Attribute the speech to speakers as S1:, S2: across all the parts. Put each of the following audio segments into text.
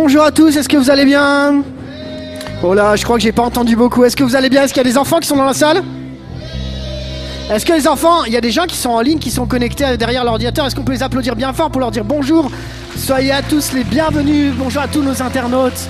S1: bonjour à tous, est-ce que vous allez bien? Oh là, je crois que j'ai pas entendu beaucoup. Est-ce que vous allez bien? Est-ce qu'il y a des enfants qui sont dans la salle? Est-ce que les enfants, il y a des gens qui sont en ligne, qui sont connectés derrière l'ordinateur? Est-ce qu'on peut les applaudir bien fort pour leur dire bonjour? Soyez à tous les bienvenus, bonjour à tous nos internautes.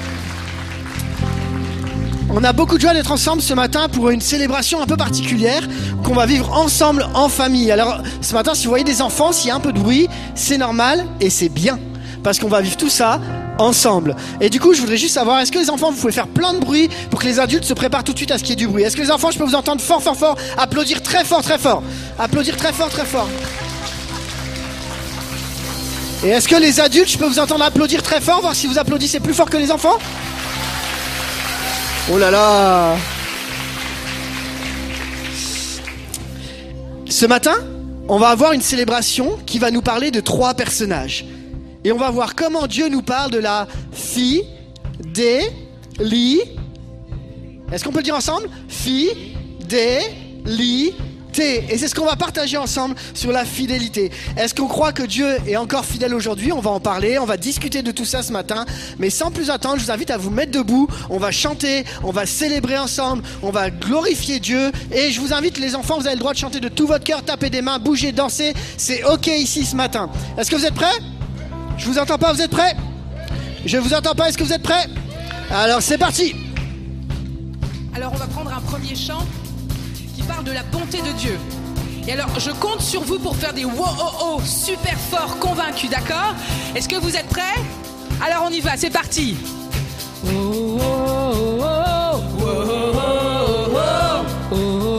S1: On a beaucoup de joie d'être ensemble ce matin pour une célébration un peu particulière qu'on va vivre ensemble en famille. Alors ce matin, si vous voyez des enfants, s'il y a un peu de bruit, c'est normal et c'est bien. Parce qu'on va vivre tout ça ensemble. Et du coup, je voudrais juste savoir, est-ce que les enfants, vous pouvez faire plein de bruit pour que les adultes se préparent tout de suite à ce qu'il y ait du bruit? Est-ce que les enfants, je peux vous entendre fort, fort, fort, applaudir très fort, très fort. Applaudir très fort, très fort. Et est-ce que les adultes, je peux vous entendre applaudir très fort, voir si vous applaudissez plus fort que les enfants? Oh là là! Ce matin, on va avoir une célébration qui va nous parler de 3 personnages. Et on va voir comment Dieu nous parle de la fidélité. Est-ce qu'on peut le dire ensemble? Fidélité. Et c'est ce qu'on va partager ensemble sur la fidélité. Est-ce qu'on croit que Dieu est encore fidèle aujourd'hui? On va en parler, on va discuter de tout ça ce matin. Mais sans plus attendre, je vous invite à vous mettre debout. On va chanter, on va célébrer ensemble, on va glorifier Dieu. Et je vous invite, les enfants, vous avez le droit de chanter de tout votre cœur, taper des mains, bouger, danser. C'est ok ici ce matin. Est-ce que vous êtes prêts? Je vous entends pas, vous êtes prêts? Je vous entends pas, est-ce que vous êtes prêts? Alors c'est parti.
S2: Alors on va prendre un premier chant qui parle de la bonté de Dieu. Et alors je compte sur vous pour faire des wow oh oh super fort, convaincus, d'accord? Est-ce que vous êtes prêts? Alors on y va, c'est parti. Oh, oh, oh, oh, oh, oh, oh, oh.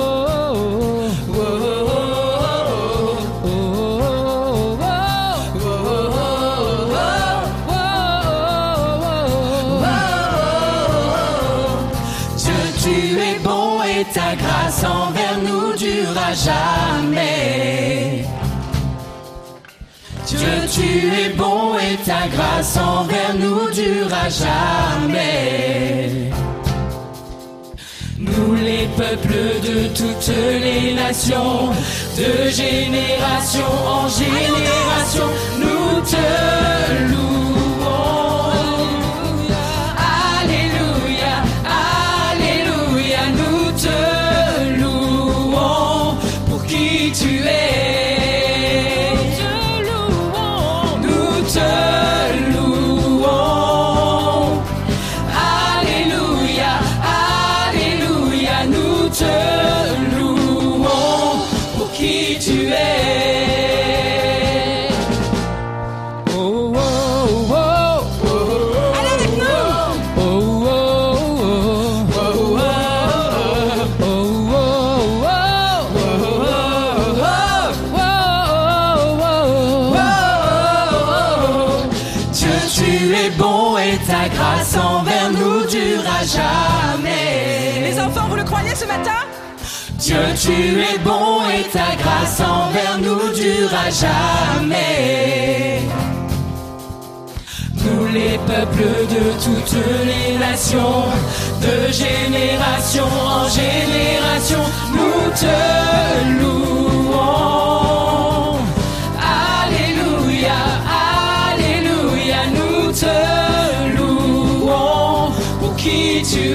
S3: Ta grâce envers nous durera jamais. Dieu, tu es bon et ta grâce envers nous durera jamais. Nous les peuples de toutes les nations, de génération en génération, nous te louons. Tu es, nous te louons, alléluia, alléluia, nous te louons, pour qui tu es. Oh, oh, oh, oh, oh. Allez avec nous. Oh, oh, oh, oh, oh, oh, oh. Ta grâce envers nous durera jamais.
S2: Les enfants, vous le croyez ce matin?
S3: Dieu, tu es bon et ta grâce envers nous durera jamais. Nous les peuples de toutes les nations, de génération en génération, nous te louons. Alléluia, alléluia, nous te louons pour qui tu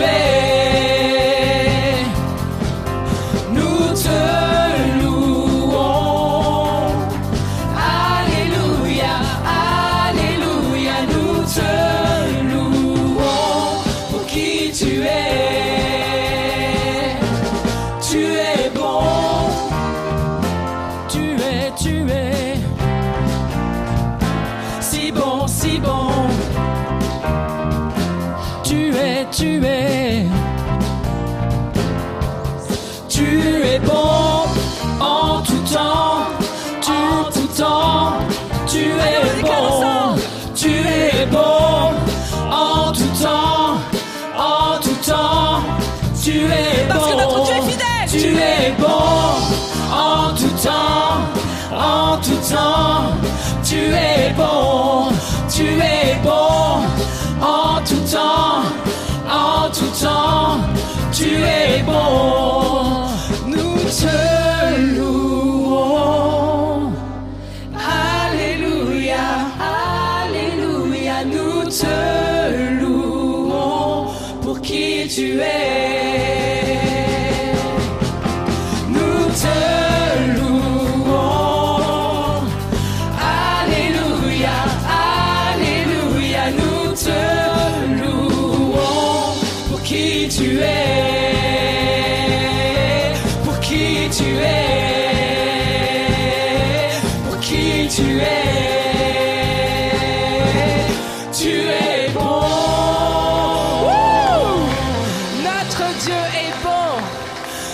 S3: es. Nous te louons. Alléluia, alléluia, nous te louons pour qui tu es. Tu es bon. Tu es. Si bon, si bon. Tu es. Tu es bon en tout temps, en tout temps. Tu es bon, tu es bon en tout temps, en tout temps. Tu es bon,
S2: parce que notre Dieu est fidèle.
S3: Tu es bon en tout temps, en tout temps. Tu es bon, tu es bon en tout temps, en tout temps. Tu es bon, nous te louons. Alléluia, alléluia, nous te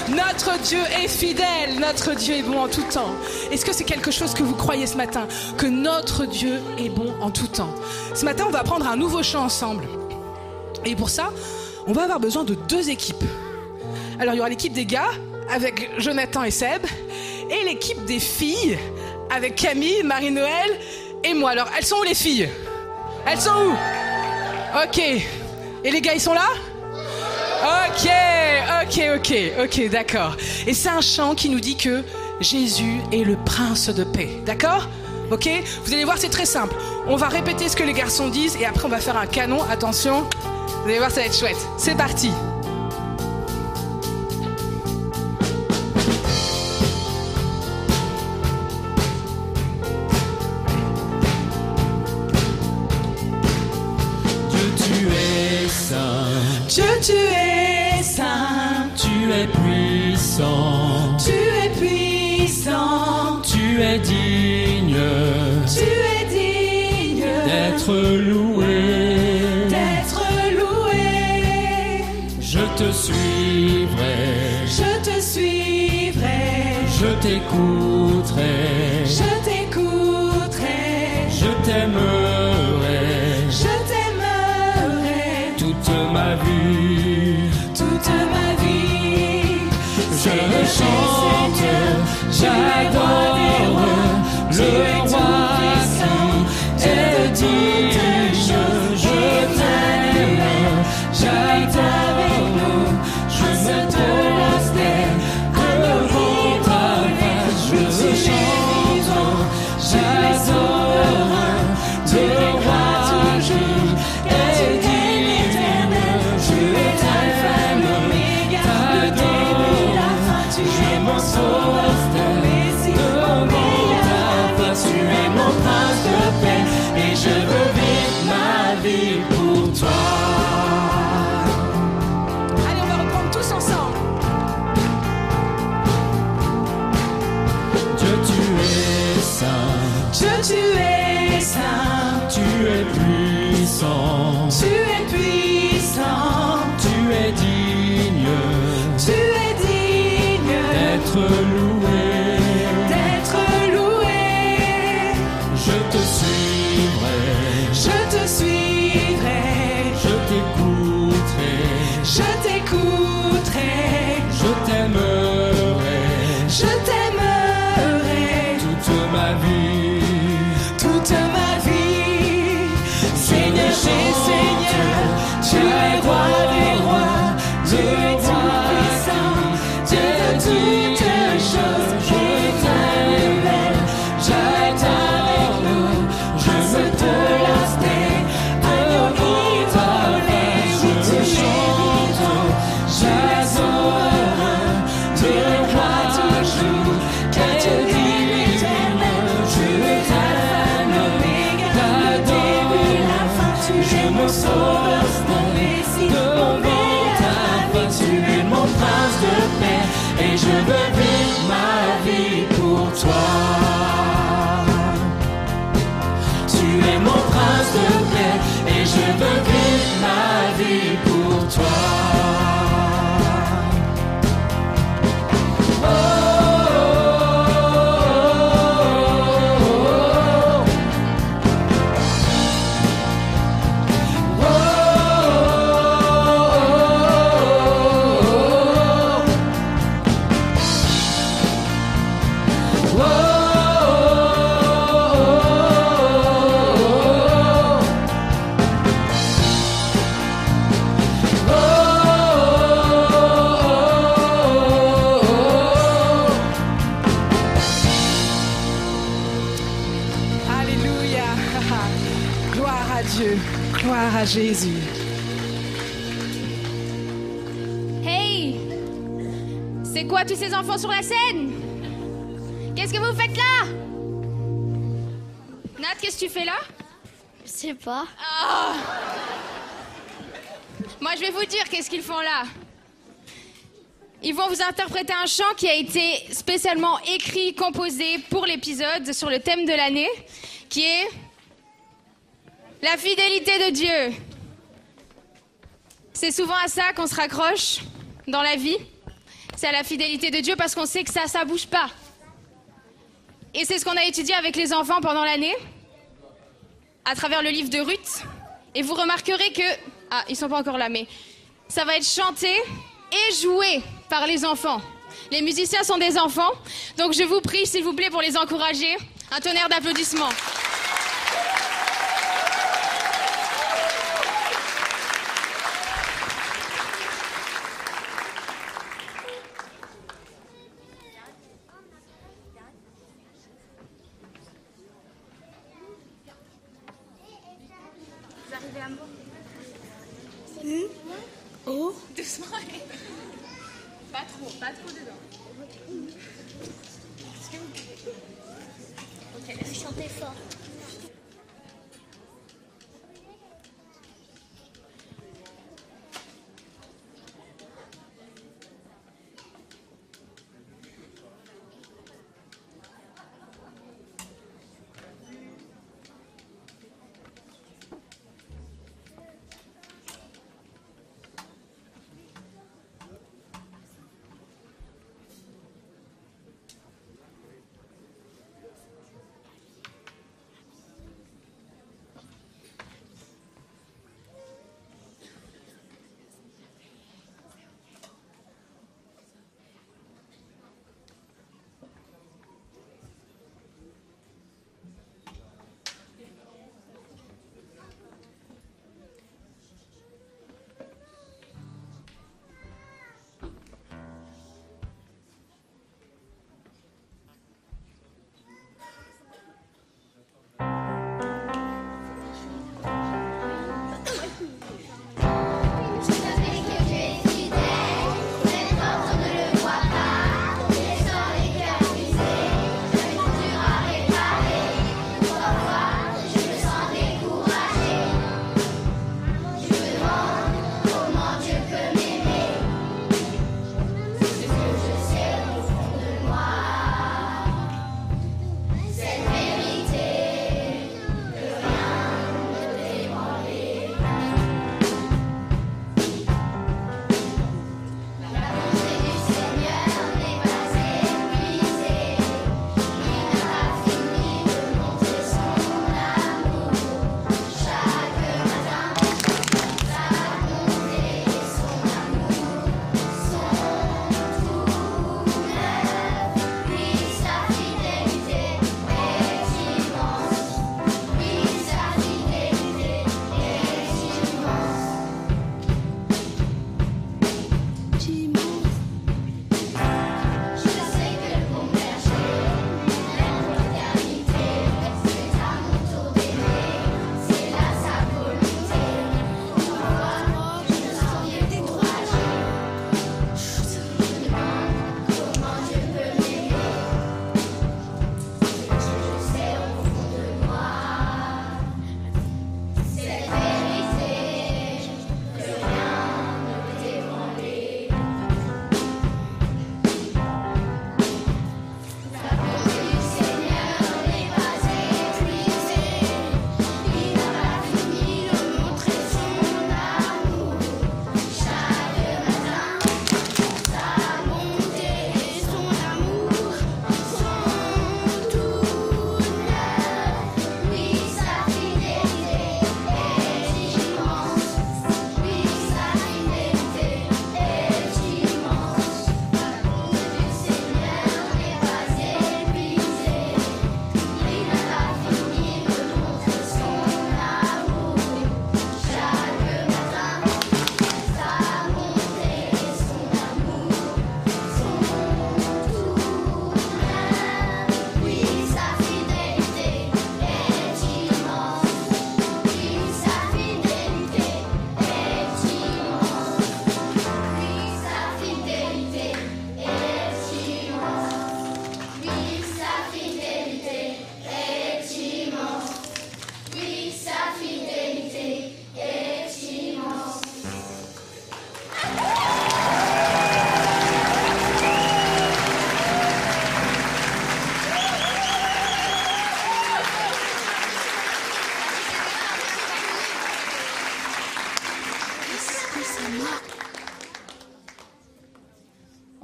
S2: Notre Dieu est fidèle, notre Dieu est bon en tout temps. Est-ce que c'est quelque chose que vous croyez ce matin? Que notre Dieu est bon en tout temps. Ce matin, on va prendre un nouveau chant ensemble. Et pour ça, on va avoir besoin de 2 équipes. Alors, il y aura l'équipe des gars, avec Jonathan et Seb, et l'équipe des filles, avec Camille, Marie-Noël et moi. Alors, elles sont où les filles? Elles sont où? Ok. Et les gars, ils sont là? Ok, d'accord. Et c'est un chant qui nous dit que Jésus est le prince de paix, d'accord? Ok? Vous allez voir, c'est très simple. On va répéter ce que les garçons disent et après on va faire un canon. Attention, vous allez voir, ça va être chouette. C'est parti.
S3: Dieu, tu es saint, tu es puissant,
S2: Tu es puissant,
S3: tu es digne d'être loué, Je te suivrai, je t'écouterai, je t'aimerai, toute ma vie, je le chante, j'adore le roi qui est digne, je t'aime, j'adore, je me donne devant ta face, je le chante, j'adore le roi qui est digne, je t'aime, tu es mon sauveur, devant ta face, tu es mon prince de paix, et je veux vivre ma vie pour toi.
S2: Allez, on va reprendre tous ensemble.
S3: Dieu, tu es saint,
S2: Dieu, tu es saint,
S3: tu es puissant,
S2: tu es puissant,
S3: tu es digne d'être loué, je te suivrai, je t'écouterai, je t'aimerai, toute ma vie,
S2: Seigneur des seigneurs, tu es roi des rois, tu es tout puissant, Dieu de toutes choses, je t'aime, j'adore, je me te lasse, agneau immolé,
S3: je te chante, j'adore,
S2: tu es roi toujours, car tu es l'éternel,
S3: je t'aime,
S2: tu es mon sauveur, mon Messie, mon
S3: devant ta face, tu es mon prince de paix, et je veux vivre ma vie pour toi. Tu es mon prince de paix, et je veux vivre ma vie pour toi.
S2: Alléluia. Gloire à Dieu. Gloire à Jésus.
S4: Hey! C'est quoi tous ces enfants sur la scène? Qu'est-ce que vous faites là? Nat, qu'est-ce que tu fais là?
S5: Je sais pas.
S4: Ah! Moi, je vais vous dire qu'est-ce qu'ils font là. Ils vont vous interpréter un chant qui a été spécialement écrit, composé pour l'épisode sur le thème de l'année, qui est la fidélité de Dieu. C'est souvent à ça qu'on se raccroche dans la vie. c'est à la fidélité de Dieu parce qu'on sait que ça bouge pas. Et c'est ce qu'on a étudié avec les enfants pendant l'année, à travers le livre de Ruth. Et vous remarquerez que... Ah, ils sont pas encore là, mais ça va être chanté et joué par les enfants. Les musiciens sont des enfants, donc je vous prie, s'il vous plaît, pour les encourager, un tonnerre d'applaudissements. Vous arrivez à moi?
S5: Oh.
S4: Doucement. Pas trop dedans. Ok,
S5: Chantez fort.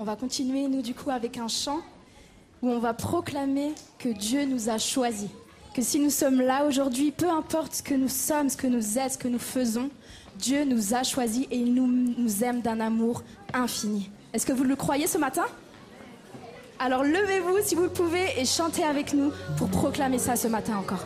S5: On va continuer, nous, du coup, avec un chant où on va proclamer que Dieu nous a choisis. Que si nous sommes là aujourd'hui, peu importe ce que nous sommes, ce que nous êtes, ce que nous faisons, Dieu nous a choisis et il nous aime d'un amour infini. Est-ce que vous le croyez ce matin ? Alors levez-vous si vous le pouvez et chantez avec nous pour proclamer ça ce matin encore.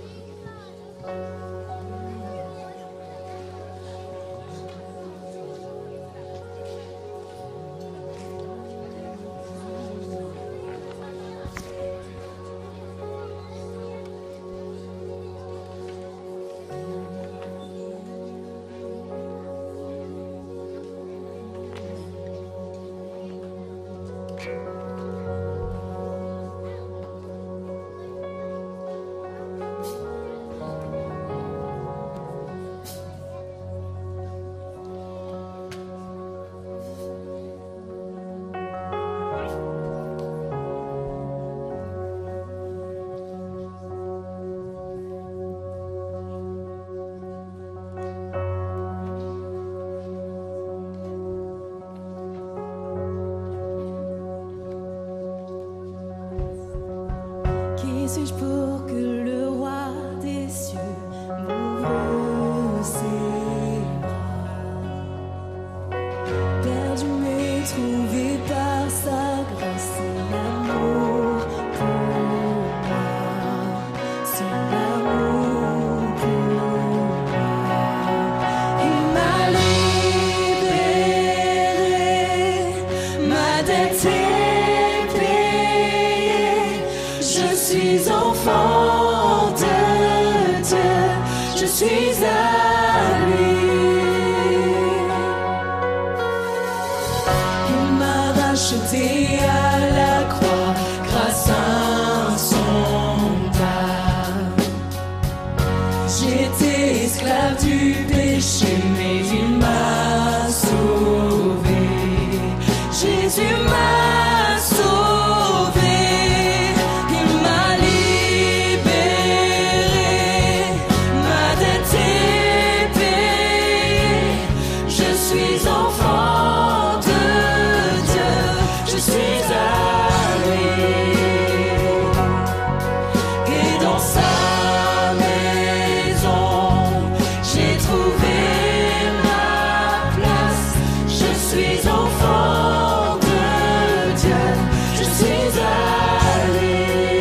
S6: Qui suis-je pour que le roi des cieux m'ouvre ses bras? Perdu mais trouvé par sa grâce, son amour pour moi, son amour pour moi. Il m'a libéré, ma dette est payée. Je suis enfant de Dieu, je suis à lui. Il m'a racheté à la croix grâce insondable. J'étais esclave du péché, mais il m'a sauvé. Jésus m'a sauvé. Il m'a libéré, ma dette est payée. Je suis enfant de Dieu, je suis à lui. Et dans sa maison, j'ai trouvé ma place. Je suis enfant de Dieu, je suis à lui.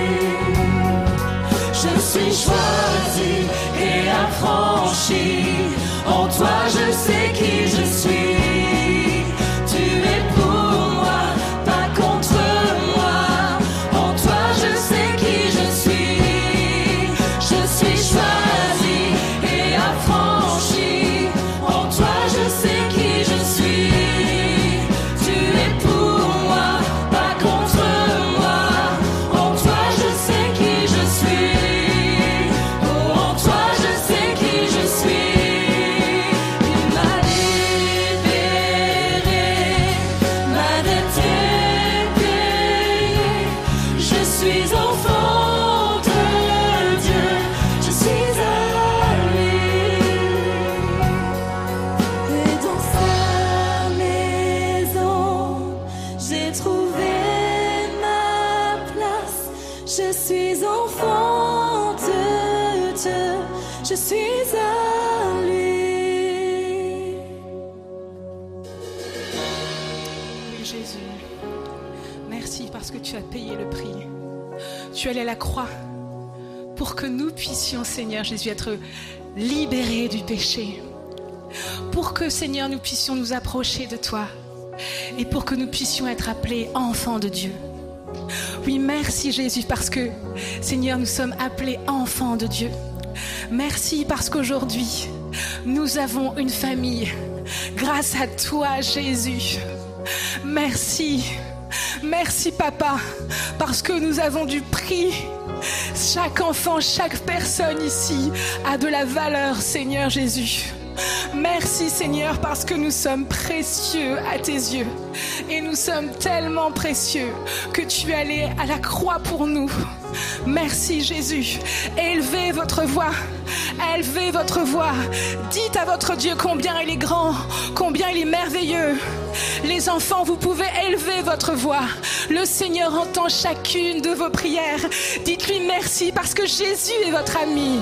S6: Je suis choisi et affranchi. En toi, je sais qui je suis. Tu es pour moi, pas contre moi. En toi, je sais qui je suis. Je suis choisi et affranchi. En toi, je sais qui je suis. Tu es pour moi, pas contre moi. En toi, je sais qui je suis. Oh, en toi, je sais qui je suis. Il m'a libéré, ma dette est payée. Je suis enfant de Dieu, je suis à lui. Et dans sa maison, j'ai trouvé ma place. Je suis enfant de Dieu, je suis à lui.
S2: Oui, Jésus, merci parce que tu as payé le prix. Tu es allé à la croix pour que nous puissions, Seigneur Jésus, être libérés du péché. Pour que, Seigneur, nous puissions nous approcher de toi. Et pour que nous puissions être appelés enfants de Dieu. Oui, merci Jésus parce que, Seigneur, nous sommes appelés enfants de Dieu. Merci parce qu'aujourd'hui, nous avons une famille grâce à toi, Jésus. Merci. Merci, Papa, parce que nous avons du prix. Chaque enfant, chaque personne ici a de la valeur, Seigneur Jésus. Merci, Seigneur, parce que nous sommes précieux à tes yeux. Et nous sommes tellement précieux que tu es allé à la croix pour nous. Merci Jésus. Élevez votre voix. Élevez votre voix. Dites à votre Dieu combien il est grand, combien il est merveilleux. Les enfants, vous pouvez élever votre voix. Le Seigneur entend chacune de vos prières. Dites-lui merci parce que Jésus est votre ami.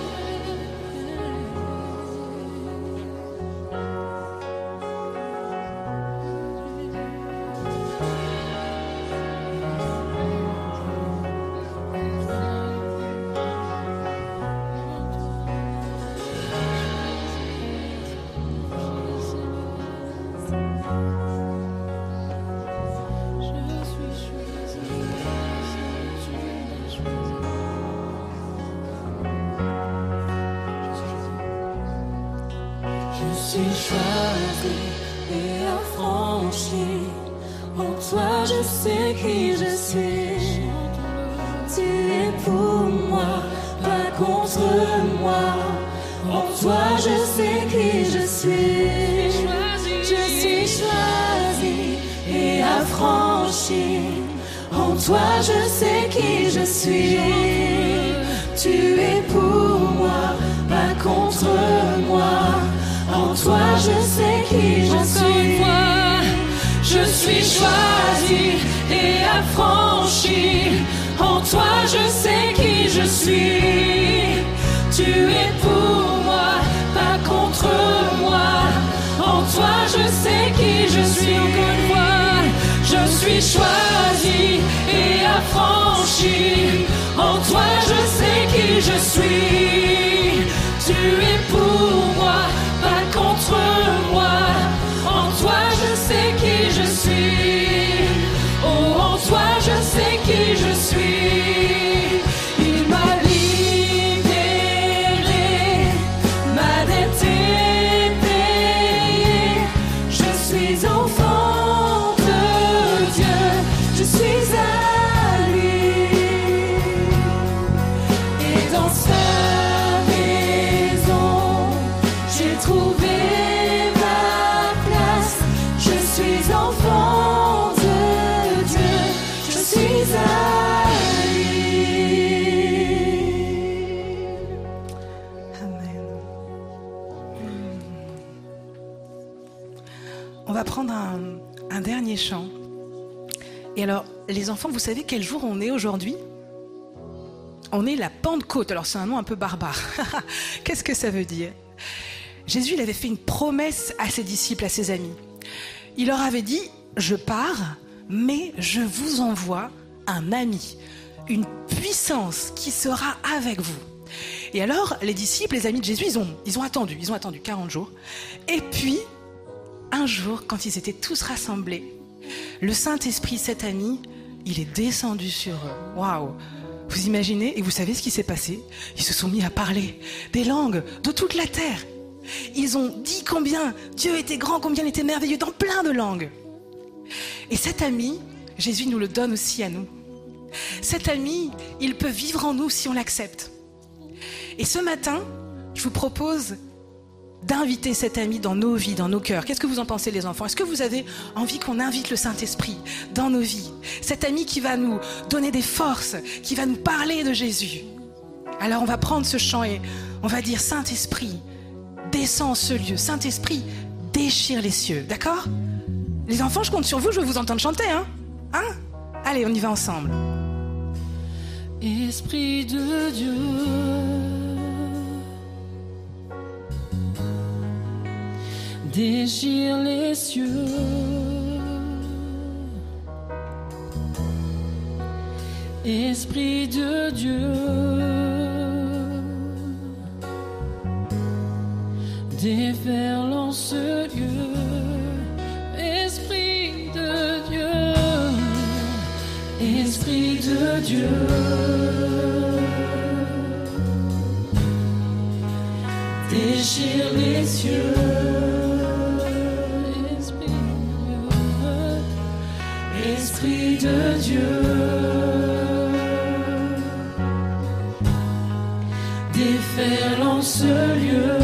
S6: Je suis choisi et affranchi. En toi je sais qui je suis. Tu es pour moi, pas contre moi. En toi je sais qui je suis. Je suis choisi et affranchi. En toi je sais qui je suis. Tu es pour moi, pas contre moi. En toi je sais qui je suis. Je suis choisi et affranchi. En toi je sais qui je suis. Tu es pour moi, pas contre moi. En toi je sais qui je suis. Encore une fois, je suis choisi et affranchi. En toi je sais qui je suis. Tu es pour moi, pas contre moi. En toi je sais qui je suis. Oh, en toi je sais qui je suis. Il m'a libéré, ma dette est payée. Je suis enfant de Dieu, je suis à lui. Et dans sa maison, j'ai trouvé ma place. Je suis enfant de Dieu, je suis à lui.
S2: Amen. On va prendre un dernier chant. Et alors, les enfants, vous savez quel jour on est aujourd'hui ? On est la Pentecôte. Alors, c'est un nom un peu barbare. Qu'est-ce que ça veut dire ? Jésus, il avait fait une promesse à ses disciples, à ses amis. Il leur avait dit, je pars, mais je vous envoie un ami, une puissance qui sera avec vous. Et alors, les disciples, les amis de Jésus, ils ont attendu 40 jours. Et puis, un jour, quand ils étaient tous rassemblés, le Saint-Esprit, cet ami, il est descendu sur eux. Waouh! Vous imaginez? Et vous savez ce qui s'est passé? Ils se sont mis à parler des langues de toute la terre. Ils ont dit combien Dieu était grand, combien il était merveilleux dans plein de langues. Et cet ami, Jésus nous le donne aussi à nous. Cet ami, il peut vivre en nous si on l'accepte. Et ce matin, je vous propose d'inviter cet ami dans nos vies, dans nos cœurs. Qu'est-ce que vous en pensez, les enfants? Est-ce que vous avez envie qu'on invite le Saint-Esprit dans nos vies? Cet ami qui va nous donner des forces, qui va nous parler de Jésus. Alors on va prendre ce chant et on va dire, Saint-Esprit, descends en ce lieu. Saint-Esprit, déchire les cieux. D'accord? Les enfants, je compte sur vous, je veux vous entendre chanter. Hein? Allez, on y va ensemble.
S6: Esprit de Dieu, déchire les cieux. Esprit de Dieu, déferle en ce lieu. Esprit de Dieu, Esprit de Dieu, déchire les cieux. Esprit de Dieu, déferle en ce lieu.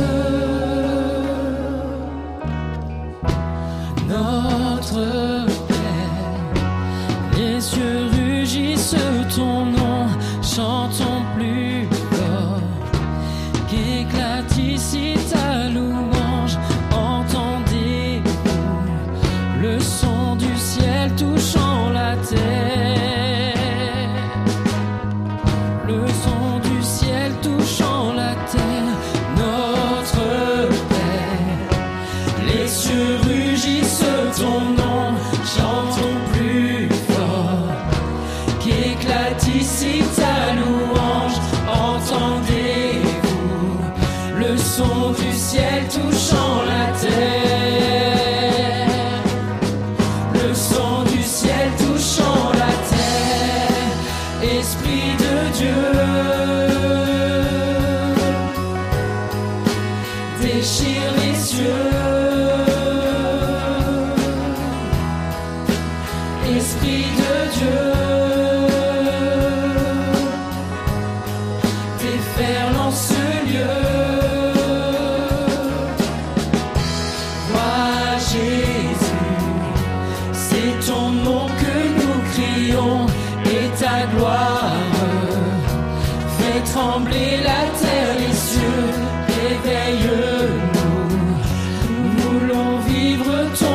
S6: Notre Père, les cieux rugissent ton nom.
S3: chantons plus fort, qu'éclate ici ta louange. Entendez-vous le son du ciel touchant la terre, le son du ciel touchant la terre. Notre Père, les cieux rugissent ton nom, chantons plus fort, qu'éclate ici ta louange. Entendez-vous le son du ciel touchant la terre, le son du ciel touchant la terre. Esprit de Dieu, déchire les cieux. Esprit de Dieu, déferle en ce lieu. Vois Jésus, c'est ton nom que nous crions, et ta gloire fait trembler la terre, les cieux. Réveille-nous, nous voulons vivre ton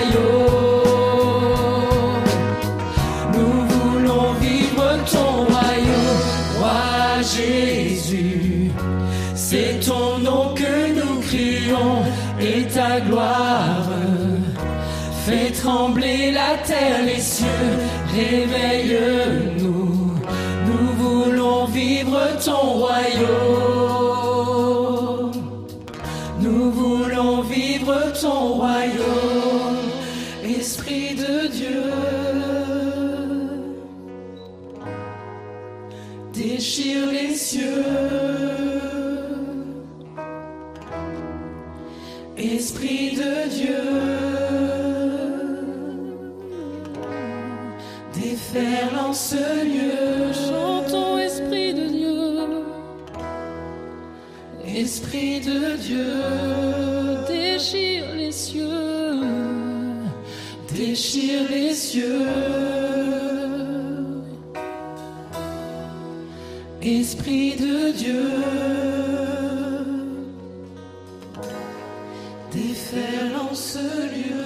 S3: royaume. Nous voulons vivre ton royaume. Roi Jésus, c'est ton nom que nous crions, et ta gloire fait trembler la terre, les cieux. Réveille-nous, nous voulons vivre ton royaume. Nous voulons vivre ton royaume. Esprit de Dieu, déchire les cieux. Esprit de Dieu, déferle en ce lieu. Chantons Esprit de Dieu. Esprit de Dieu, déchire les cieux. Déchire les cieux. Esprit de Dieu, déferle en ce lieu.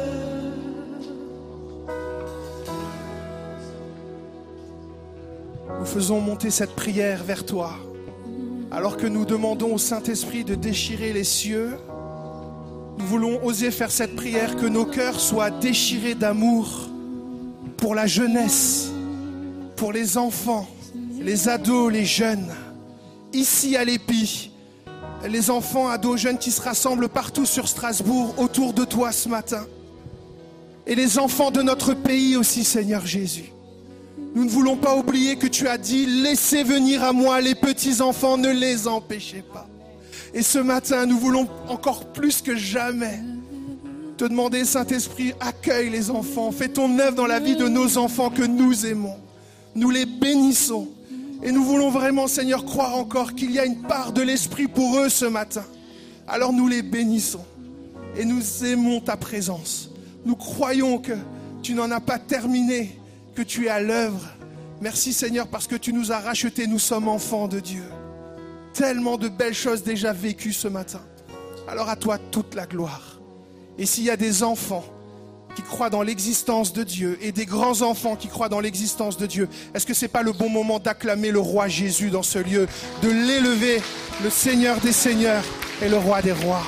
S7: Nous faisons monter cette prière vers toi. Alors que nous demandons au Saint-Esprit de déchirer les cieux, nous voulons oser faire cette prière, que nos cœurs soient déchirés d'amour pour la jeunesse, pour les enfants, les ados, les jeunes. Ici à l'Épi, les enfants, ados, jeunes qui se rassemblent partout sur Strasbourg autour de toi ce matin. Et les enfants de notre pays aussi, Seigneur Jésus. Nous ne voulons pas oublier que tu as dit « Laissez venir à moi les petits enfants, ne les empêchez pas ». Et ce matin, nous voulons encore plus que jamais te demander, Saint-Esprit, accueille les enfants, fais ton œuvre dans la vie de nos enfants que nous aimons. Nous les bénissons et nous voulons vraiment, Seigneur, croire encore qu'il y a une part de l'Esprit pour eux ce matin. Alors nous les bénissons et nous aimons ta présence. Nous croyons que tu n'en as pas terminé, que tu es à l'œuvre. Merci Seigneur parce que tu nous as rachetés, nous sommes enfants de Dieu. Tellement de belles choses déjà vécues ce matin. Alors à toi toute la gloire. Et s'il y a des enfants qui croient dans l'existence de Dieu et des grands enfants qui croient dans l'existence de Dieu, est-ce que ce n'est pas le bon moment d'acclamer le roi Jésus dans ce lieu, de l'élever, le Seigneur des Seigneurs et le roi des rois?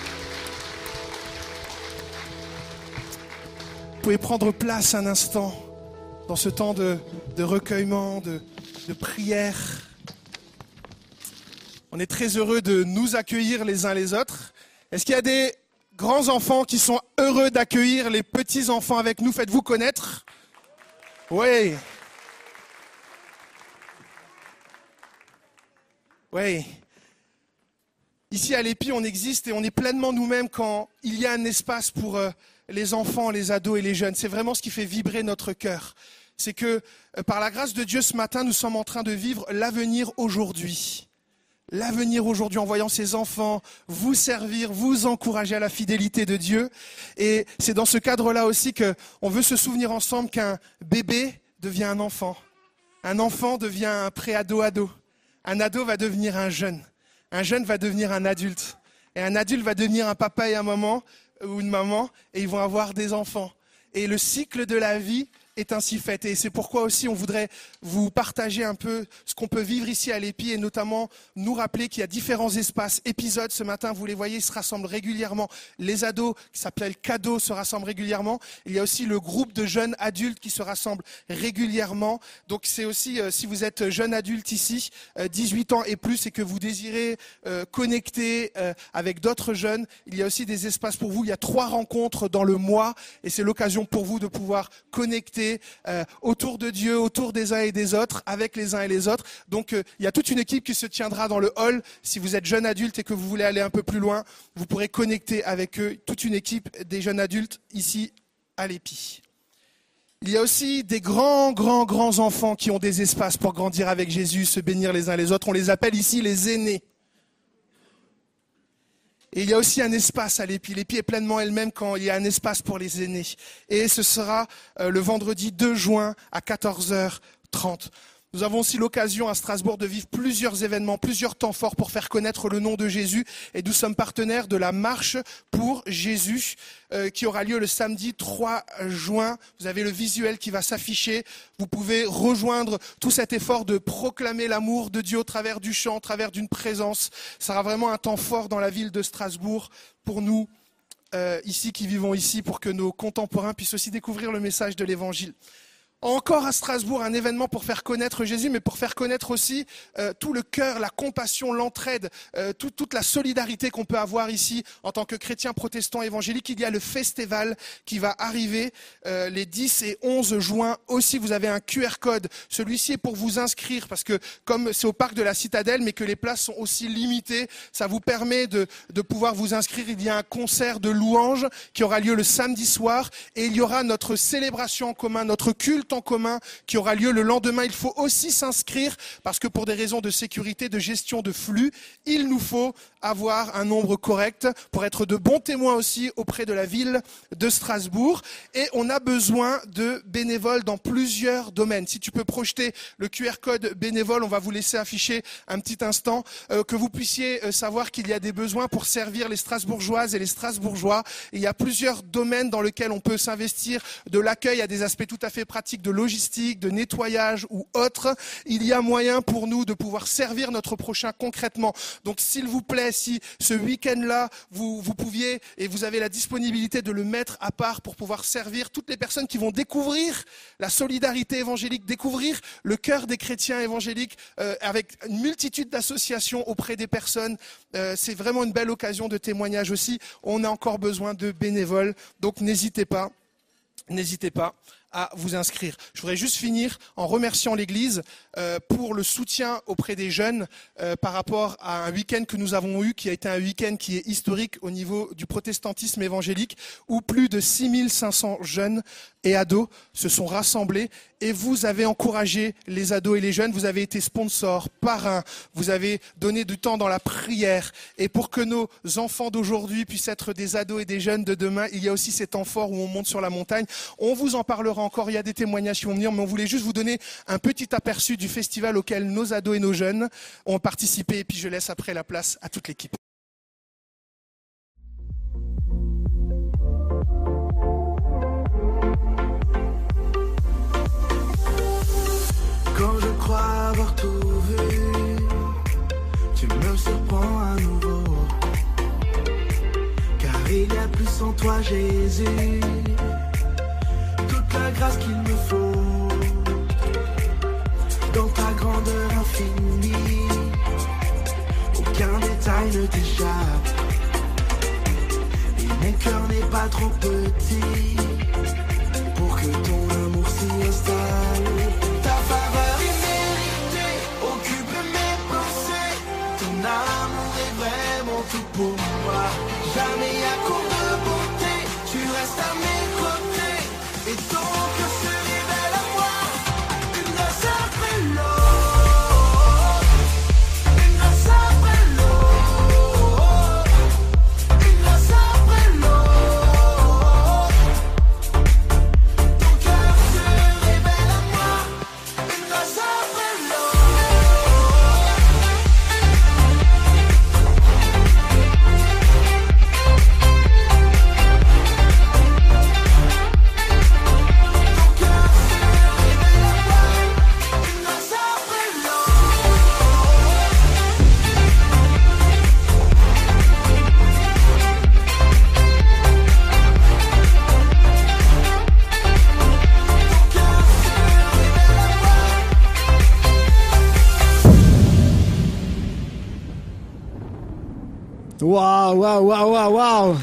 S7: Vous pouvez prendre place un instant dans ce temps de recueillement, de prière. On est très heureux de nous accueillir les uns les autres. Est-ce qu'il y a des grands enfants qui sont heureux d'accueillir les petits enfants avec nous? Faites-vous connaître? Oui. Oui. Ici à l'Épi, on existe et on est pleinement nous-mêmes quand il y a un espace pour les enfants, les ados et les jeunes. C'est vraiment ce qui fait vibrer notre cœur. C'est que par la grâce de Dieu, ce matin, nous sommes en train de vivre l'avenir aujourd'hui. L'avenir aujourd'hui en voyant ces enfants vous servir, vous encourager à la fidélité de Dieu. Et c'est dans ce cadre-là aussi qu'on veut se souvenir ensemble qu'un bébé devient un enfant. Un enfant devient un pré-ado-ado. Un ado va devenir un jeune. Un jeune va devenir un adulte. Et un adulte va devenir un papa et un maman, ou une maman, et ils vont avoir des enfants. Et le cycle de la vie est ainsi fait. Et c'est pourquoi aussi on voudrait vous partager un peu ce qu'on peut vivre ici à l'Épi et notamment nous rappeler qu'il y a différents espaces, épisodes. Ce matin, vous les voyez, ils se rassemblent régulièrement. Les ados, qui s'appellent Cadeaux, se rassemblent régulièrement. Il y a aussi le groupe de jeunes adultes qui se rassemblent régulièrement. Donc c'est aussi, si vous êtes jeune adulte ici, 18 ans et plus, et que vous désirez connecter avec d'autres jeunes, il y a aussi des espaces pour vous. Il y a 3 rencontres dans le mois et c'est l'occasion pour vous de pouvoir connecter autour de Dieu, autour des uns et des autres, avec les uns et les autres. Donc il y a toute une équipe qui se tiendra dans le hall. Si vous êtes jeune adulte et que vous voulez aller un peu plus loin, vous pourrez connecter avec eux, toute une équipe des jeunes adultes ici à l'Épi. Il y a aussi des grands enfants qui ont des espaces pour grandir avec Jésus, se bénir les uns les autres. On les appelle ici les aînés. Et il y a aussi un espace à l'Épi. L'Épi est pleinement elle-même quand il y a un espace pour les aînés. Et ce sera le vendredi 2 juin à 14h30. Nous avons aussi l'occasion à Strasbourg de vivre plusieurs événements, plusieurs temps forts pour faire connaître le nom de Jésus. Et nous sommes partenaires de la marche pour Jésus qui aura lieu le samedi 3 juin. Vous avez le visuel qui va s'afficher. Vous pouvez rejoindre tout cet effort de proclamer l'amour de Dieu au travers du chant, au travers d'une présence. Ça sera vraiment un temps fort dans la ville de Strasbourg pour nous ici qui vivons ici, pour que nos contemporains puissent aussi découvrir le message de l'Évangile. Encore à Strasbourg, un événement pour faire connaître Jésus, mais pour faire connaître aussi tout le cœur, la compassion, l'entraide, toute la solidarité qu'on peut avoir ici en tant que chrétien protestant évangélique. Il y a le festival qui va arriver les 10 et 11 juin. Aussi, vous avez un QR code. Celui-ci est pour vous inscrire parce que comme c'est au parc de la Citadelle, mais que les places sont aussi limitées, ça vous permet de pouvoir vous inscrire. Il y a un concert de louanges qui aura lieu le samedi soir et il y aura notre célébration en commun, notre culte en commun qui aura lieu le lendemain. Il faut aussi s'inscrire parce que pour des raisons de sécurité, de gestion de flux, il nous faut avoir un nombre correct pour être de bons témoins aussi auprès de la ville de Strasbourg. Et on a besoin de bénévoles dans plusieurs domaines. Si tu peux projeter le QR code bénévole, on va vous laisser afficher un petit instant, que vous puissiez savoir qu'il y a des besoins pour servir les Strasbourgeoises et les Strasbourgeois. Et il y a plusieurs domaines dans lesquels on peut s'investir, de l'accueil à des aspects tout à fait pratiques, de logistique, de nettoyage ou autre. Il y a moyen pour nous de pouvoir servir notre prochain concrètement. Donc s'il vous plaît, si ce week-end-là, vous pouviez et vous avez la disponibilité de le mettre à part pour pouvoir servir toutes les personnes qui vont découvrir la solidarité évangélique, découvrir le cœur des chrétiens évangéliques avec une multitude d'associations auprès des personnes. C'est vraiment une belle occasion de témoignage aussi. On a encore besoin de bénévoles, donc n'hésitez pas à vous inscrire. Je voudrais juste finir en remerciant l'Église pour le soutien auprès des jeunes par rapport à un week-end que nous avons eu, qui a été un week-end qui est historique au niveau du protestantisme évangélique, où plus de 6500 jeunes et ados se sont rassemblés et vous avez encouragé les ados et les jeunes, vous avez été sponsors, parrains, vous avez donné du temps dans la prière. Et pour que nos enfants d'aujourd'hui puissent être des ados et des jeunes de demain, il y a aussi ces temps forts où on monte sur la montagne. On vous en parlera encore, il y a des témoignages qui vont venir, mais on voulait juste vous donner un petit aperçu du festival auquel nos ados et nos jeunes ont participé. Et puis je laisse après la place à toute l'équipe.
S8: Quand je crois avoir tout vu, tu me surprends à nouveau. Car il y a plus en toi, Jésus, toute la grâce qu'il me faut. Dans ta grandeur infinie, aucun détail ne t'échappe. Et mon cœur n'est pas trop petit pour que ton amour s'y installe. Ta faveur imméritée occupe mes pensées. Ton amour est vraiment tout pour moi. Jamais à court de bonté, tu restes à mes côtés. Et ton cœur se révèle à moi. Une grâce après l'autre, une grâce après l'autre, une grâce après l'autre.
S1: Waouh, waouh, waouh, waouh, waouh.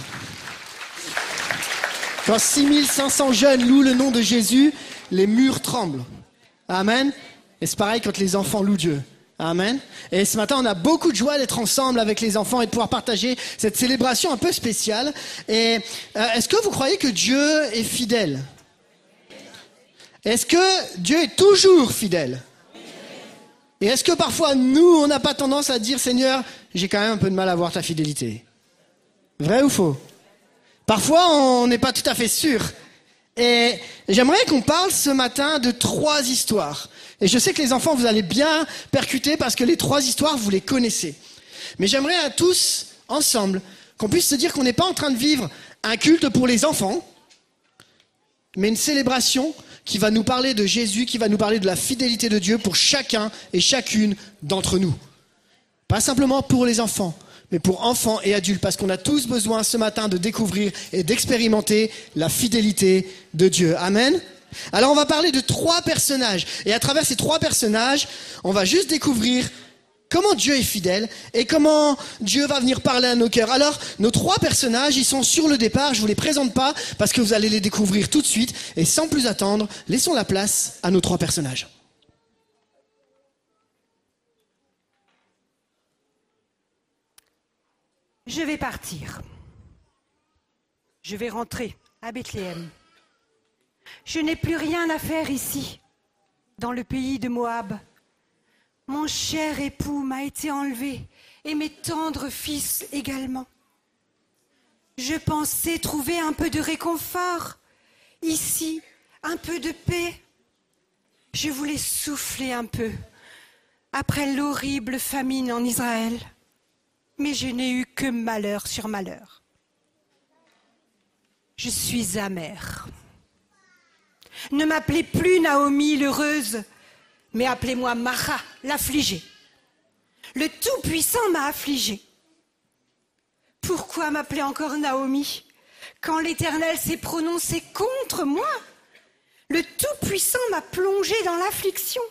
S1: Quand 6500 jeunes louent le nom de Jésus, les murs tremblent. Amen. Et c'est pareil quand les enfants louent Dieu. Amen. Et ce matin, on a beaucoup de joie d'être ensemble avec les enfants et de pouvoir partager cette célébration un peu spéciale. Et est-ce que vous croyez que Dieu est fidèle? Est-ce que Dieu est toujours fidèle? Et est-ce que parfois, nous, on n'a pas tendance à dire, Seigneur, j'ai quand même un peu de mal à voir ta fidélité? Vrai ou faux? Parfois, on n'est pas tout à fait sûr. Et j'aimerais qu'on parle ce matin de 3 histoires. Et je sais que les enfants, vous allez bien percuter parce que les 3 histoires, vous les connaissez. Mais j'aimerais à tous, ensemble, qu'on puisse se dire qu'on n'est pas en train de vivre un culte pour les enfants, mais une célébration qui va nous parler de Jésus, qui va nous parler de la fidélité de Dieu pour chacun et chacune d'entre nous. Pas simplement pour les enfants, mais pour enfants et adultes, parce qu'on a tous besoin ce matin de découvrir et d'expérimenter la fidélité de Dieu. Amen. Alors on va parler de 3 personnages, et à travers ces 3 personnages, on va juste découvrir comment Dieu est fidèle et comment Dieu va venir parler à nos cœurs. Alors, nos 3 personnages, ils sont sur le départ, je vous les présente pas parce que vous allez les découvrir tout de suite, et sans plus attendre, laissons la place à nos 3 personnages.
S9: Je vais partir. Je vais rentrer à Bethléem. Je n'ai plus rien à faire ici, dans le pays de Moab. Mon cher époux m'a été enlevé, et mes tendres fils également. Je pensais trouver un peu de réconfort, ici, un peu de paix. Je voulais souffler un peu, après l'horrible famine en Israël. Mais je n'ai eu que malheur sur malheur. Je suis amère. Ne m'appelez plus Naomi l'heureuse, mais appelez-moi Mara, l'affligée. Le Tout-Puissant m'a affligée. Pourquoi m'appeler encore Naomi, quand l'Éternel s'est prononcé contre moi? Le Tout-Puissant m'a plongée dans l'affliction.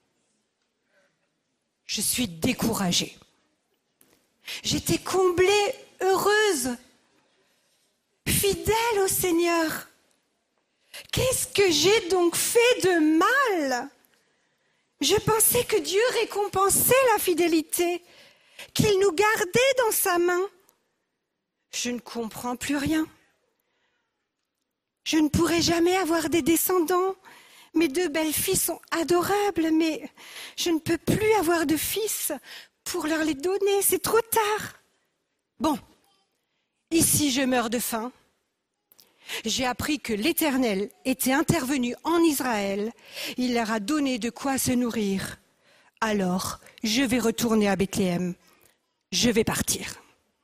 S9: Je suis découragée. J'étais comblée, heureuse, fidèle au Seigneur. Qu'est-ce que j'ai donc fait de mal? Je pensais que Dieu récompensait la fidélité, qu'il nous gardait dans sa main. Je ne comprends plus rien. Je ne pourrai jamais avoir des descendants. Mes 2 belles-filles sont adorables, mais je ne peux plus avoir de fils pour leur les donner. C'est trop tard. Bon, ici je meurs de faim. J'ai appris que l'Éternel était intervenu en Israël. Il leur a donné de quoi se nourrir. Alors, je vais retourner à Bethléem. Je vais partir.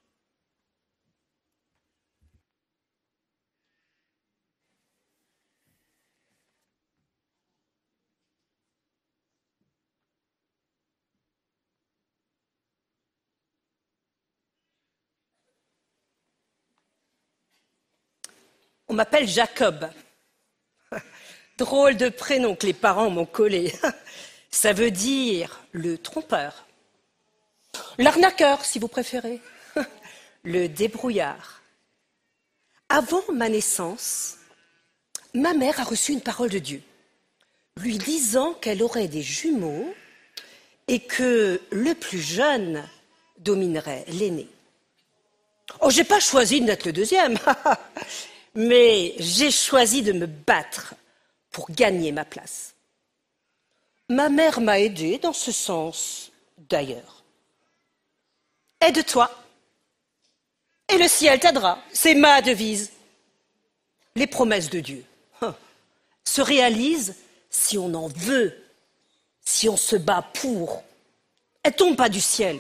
S10: On m'appelle Jacob. Drôle de prénom que les parents m'ont collé. Ça veut dire le trompeur, l'arnaqueur si vous préférez, le débrouillard. Avant ma naissance, ma mère a reçu une parole de Dieu, lui disant qu'elle aurait des jumeaux et que le plus jeune dominerait l'aîné. Oh, j'ai pas choisi d'être le deuxième. Mais j'ai choisi de me battre pour gagner ma place. Ma mère m'a aidée dans ce sens, d'ailleurs. Aide-toi, et le ciel t'aidera. C'est ma devise. Les promesses de Dieu se réalisent si on en veut, si on se bat pour. Elles ne tombent pas du ciel.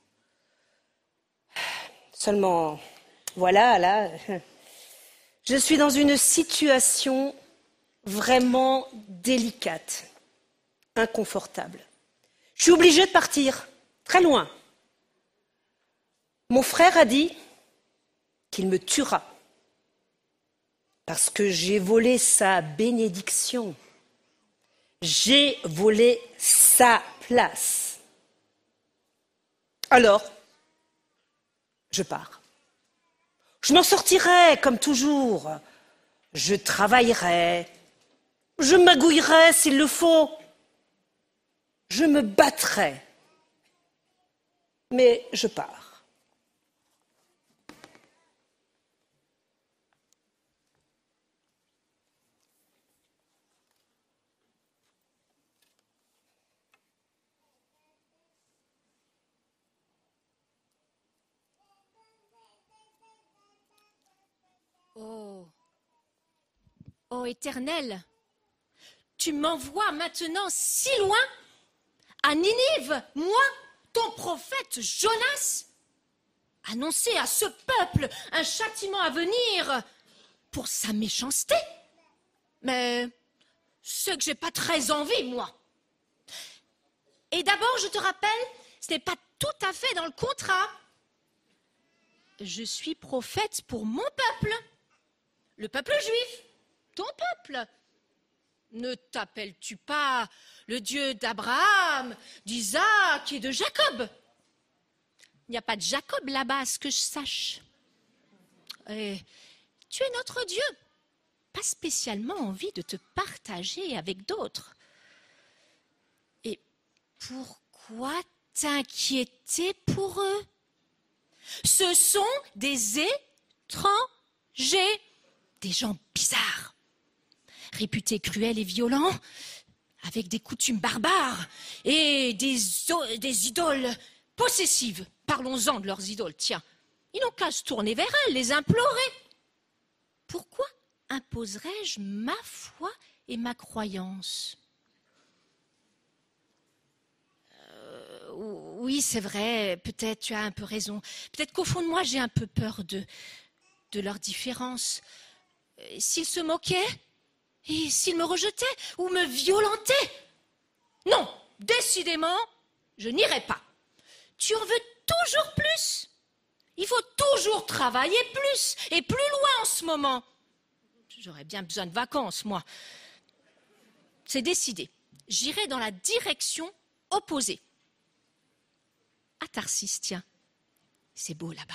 S10: Seulement, voilà, là... Je suis dans une situation vraiment délicate, inconfortable. Je suis obligée de partir, très loin. Mon frère a dit qu'il me tuera parce que j'ai volé sa bénédiction. J'ai volé sa place. Alors, je pars. Je m'en sortirai comme toujours. Je travaillerai. Je magouillerai s'il le faut. Je me battrai. Mais je pars.
S11: Ô Éternel, tu m'envoies maintenant si loin, à Ninive, moi, ton prophète Jonas, annoncer à ce peuple un châtiment à venir pour sa méchanceté. Mais c'est que j'ai pas très envie, moi. Et d'abord, je te rappelle, ce n'est pas tout à fait dans le contrat. Je suis prophète pour mon peuple, le peuple juif, ton peuple. Ne t'appelles-tu pas le Dieu d'Abraham, d'Isaac et de Jacob? Il n'y a pas de Jacob là-bas, à ce que je sache. Et tu es notre Dieu. Pas spécialement envie de te partager avec d'autres. Et pourquoi t'inquiéter pour eux? Ce sont des étrangers, des gens bizarres, réputés cruels et violents, avec des coutumes barbares et des idoles possessives. Parlons-en de leurs idoles, tiens. Ils n'ont qu'à se tourner vers elles, les implorer. Pourquoi imposerais-je ma foi et ma croyance? Oui, c'est vrai, peut-être tu as un peu raison. Peut-être qu'au fond de moi, j'ai un peu peur de leur différence. S'ils se moquaient, et s'ils me rejetaient ou me violentaient, non, décidément, je n'irai pas. Tu en veux toujours plus. Il faut toujours travailler plus et plus loin en ce moment. J'aurais bien besoin de vacances, moi. C'est décidé. J'irai dans la direction opposée. À Tarsis, tiens, c'est beau là-bas.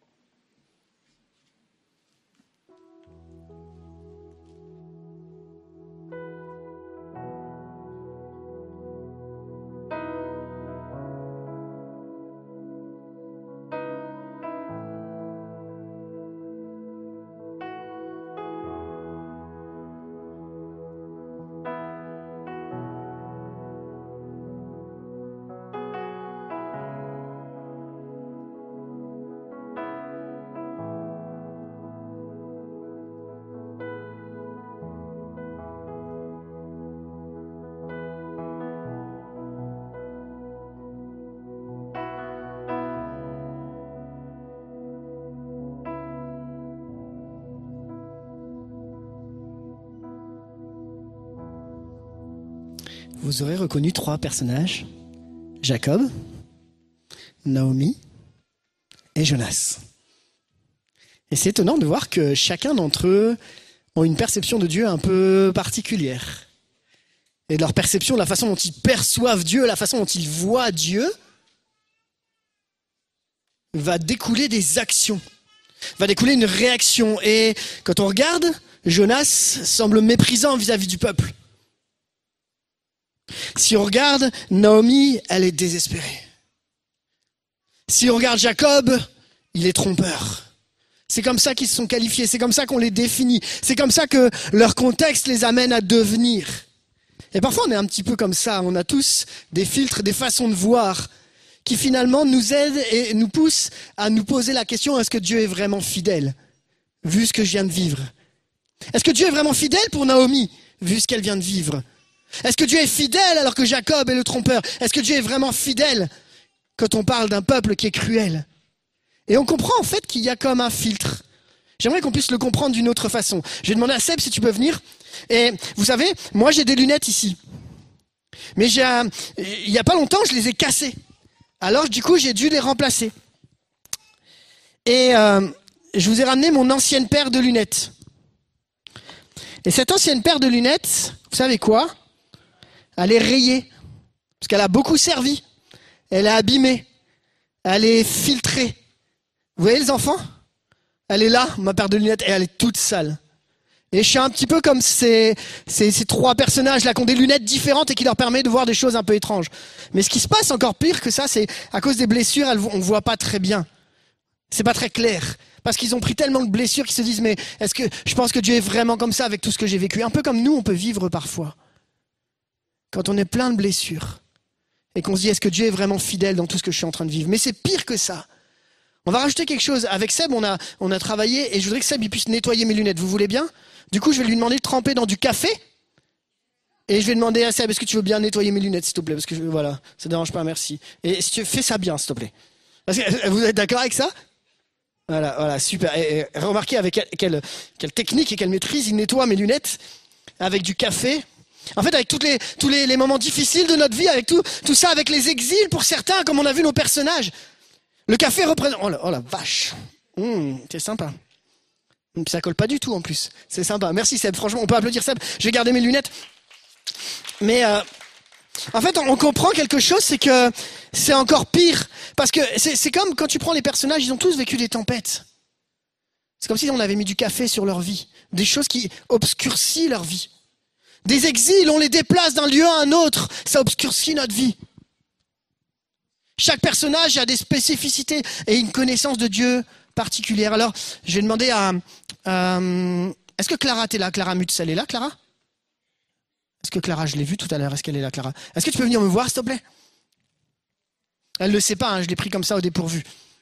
S1: Vous aurez reconnu 3 personnages, Jacob, Naomi et Jonas. Et c'est étonnant de voir que chacun d'entre eux ont une perception de Dieu un peu particulière. Et de leur perception, la façon dont ils perçoivent Dieu, la façon dont ils voient Dieu, va découler des actions, va découler une réaction. Et quand on regarde, Jonas semble méprisant vis-à-vis du peuple. Si on regarde Naomi, elle est désespérée. Si on regarde Jacob, il est trompeur. C'est comme ça qu'ils se sont qualifiés, c'est comme ça qu'on les définit, c'est comme ça que leur contexte les amène à devenir. Et parfois on est un petit peu comme ça, on a tous des filtres, des façons de voir qui finalement nous aident et nous poussent à nous poser la question, est-ce que Dieu est vraiment fidèle, vu ce que je viens de vivre? Est-ce que Dieu est vraiment fidèle pour Naomi, vu ce qu'elle vient de vivre? Est-ce que Dieu est fidèle alors que Jacob est le trompeur? Est-ce que Dieu est vraiment fidèle quand on parle d'un peuple qui est cruel? Et on comprend en fait qu'il y a comme un filtre. J'aimerais qu'on puisse le comprendre d'une autre façon. Je vais demander à Seb si tu peux venir. Et vous savez, moi j'ai des lunettes ici. Mais il y a pas longtemps, je les ai cassées. Alors du coup, j'ai dû les remplacer. Et je vous ai ramené mon ancienne paire de lunettes. Et cette ancienne paire de lunettes, vous savez quoi? Elle est rayée, parce qu'elle a beaucoup servi. Elle est abîmée. Elle est filtrée. Vous voyez les enfants? Elle est là, ma paire de lunettes, et elle est toute sale. Et je suis un petit peu comme ces trois personnages-là qui ont des lunettes différentes et qui leur permettent de voir des choses un peu étranges. Mais ce qui se passe encore pire que ça, c'est à cause des blessures, on ne voit pas très bien. C'est pas très clair. Parce qu'ils ont pris tellement de blessures qu'ils se disent, mais est-ce que je pense que Dieu est vraiment comme ça avec tout ce que j'ai vécu? Un peu comme nous, on peut vivre parfois. Quand on est plein de blessures. Et qu'on se dit, est-ce que Dieu est vraiment fidèle dans tout ce que je suis en train de vivre? Mais c'est pire que ça. On va rajouter quelque chose. Avec Seb, on a travaillé et je voudrais que Seb il puisse nettoyer mes lunettes. Vous voulez bien? Du coup, je vais lui demander de tremper dans du café. Et je vais demander à Seb, est-ce que tu veux bien nettoyer mes lunettes, s'il te plaît? Parce que voilà, ça ne dérange pas, merci. Et si tu fais ça bien, s'il te plaît. Parce que, vous êtes d'accord avec ça? Voilà, super. Et remarquez avec quelle technique et quelle maîtrise il nettoie mes lunettes avec du café. En fait, avec tous les moments difficiles de notre vie, avec tout ça, avec les exils pour certains, comme on a vu nos personnages. Le café représente... Oh la vache. C'est sympa. Ça colle pas du tout en plus. C'est sympa. Merci Seb. Franchement, on peut applaudir Seb. Je vais garder mes lunettes. Mais en fait, on comprend quelque chose, c'est que c'est encore pire. Parce que c'est comme quand tu prends les personnages, ils ont tous vécu des tempêtes. C'est comme si on avait mis du café sur leur vie. Des choses qui obscurcissent leur vie. Des exils, on les déplace d'un lieu à un autre. Ça obscurcit notre vie. Chaque personnage a des spécificités et une connaissance de Dieu particulière. Alors, je vais demander à... est-ce que Clara, t'es là? Clara Mutz, elle est là, Clara? Est-ce que Clara, je l'ai vue tout à l'heure, est-ce qu'elle est là, Clara? Est-ce que tu peux venir me voir, s'il te plaît? Elle ne le sait pas, hein, je l'ai pris comme ça au dépourvu.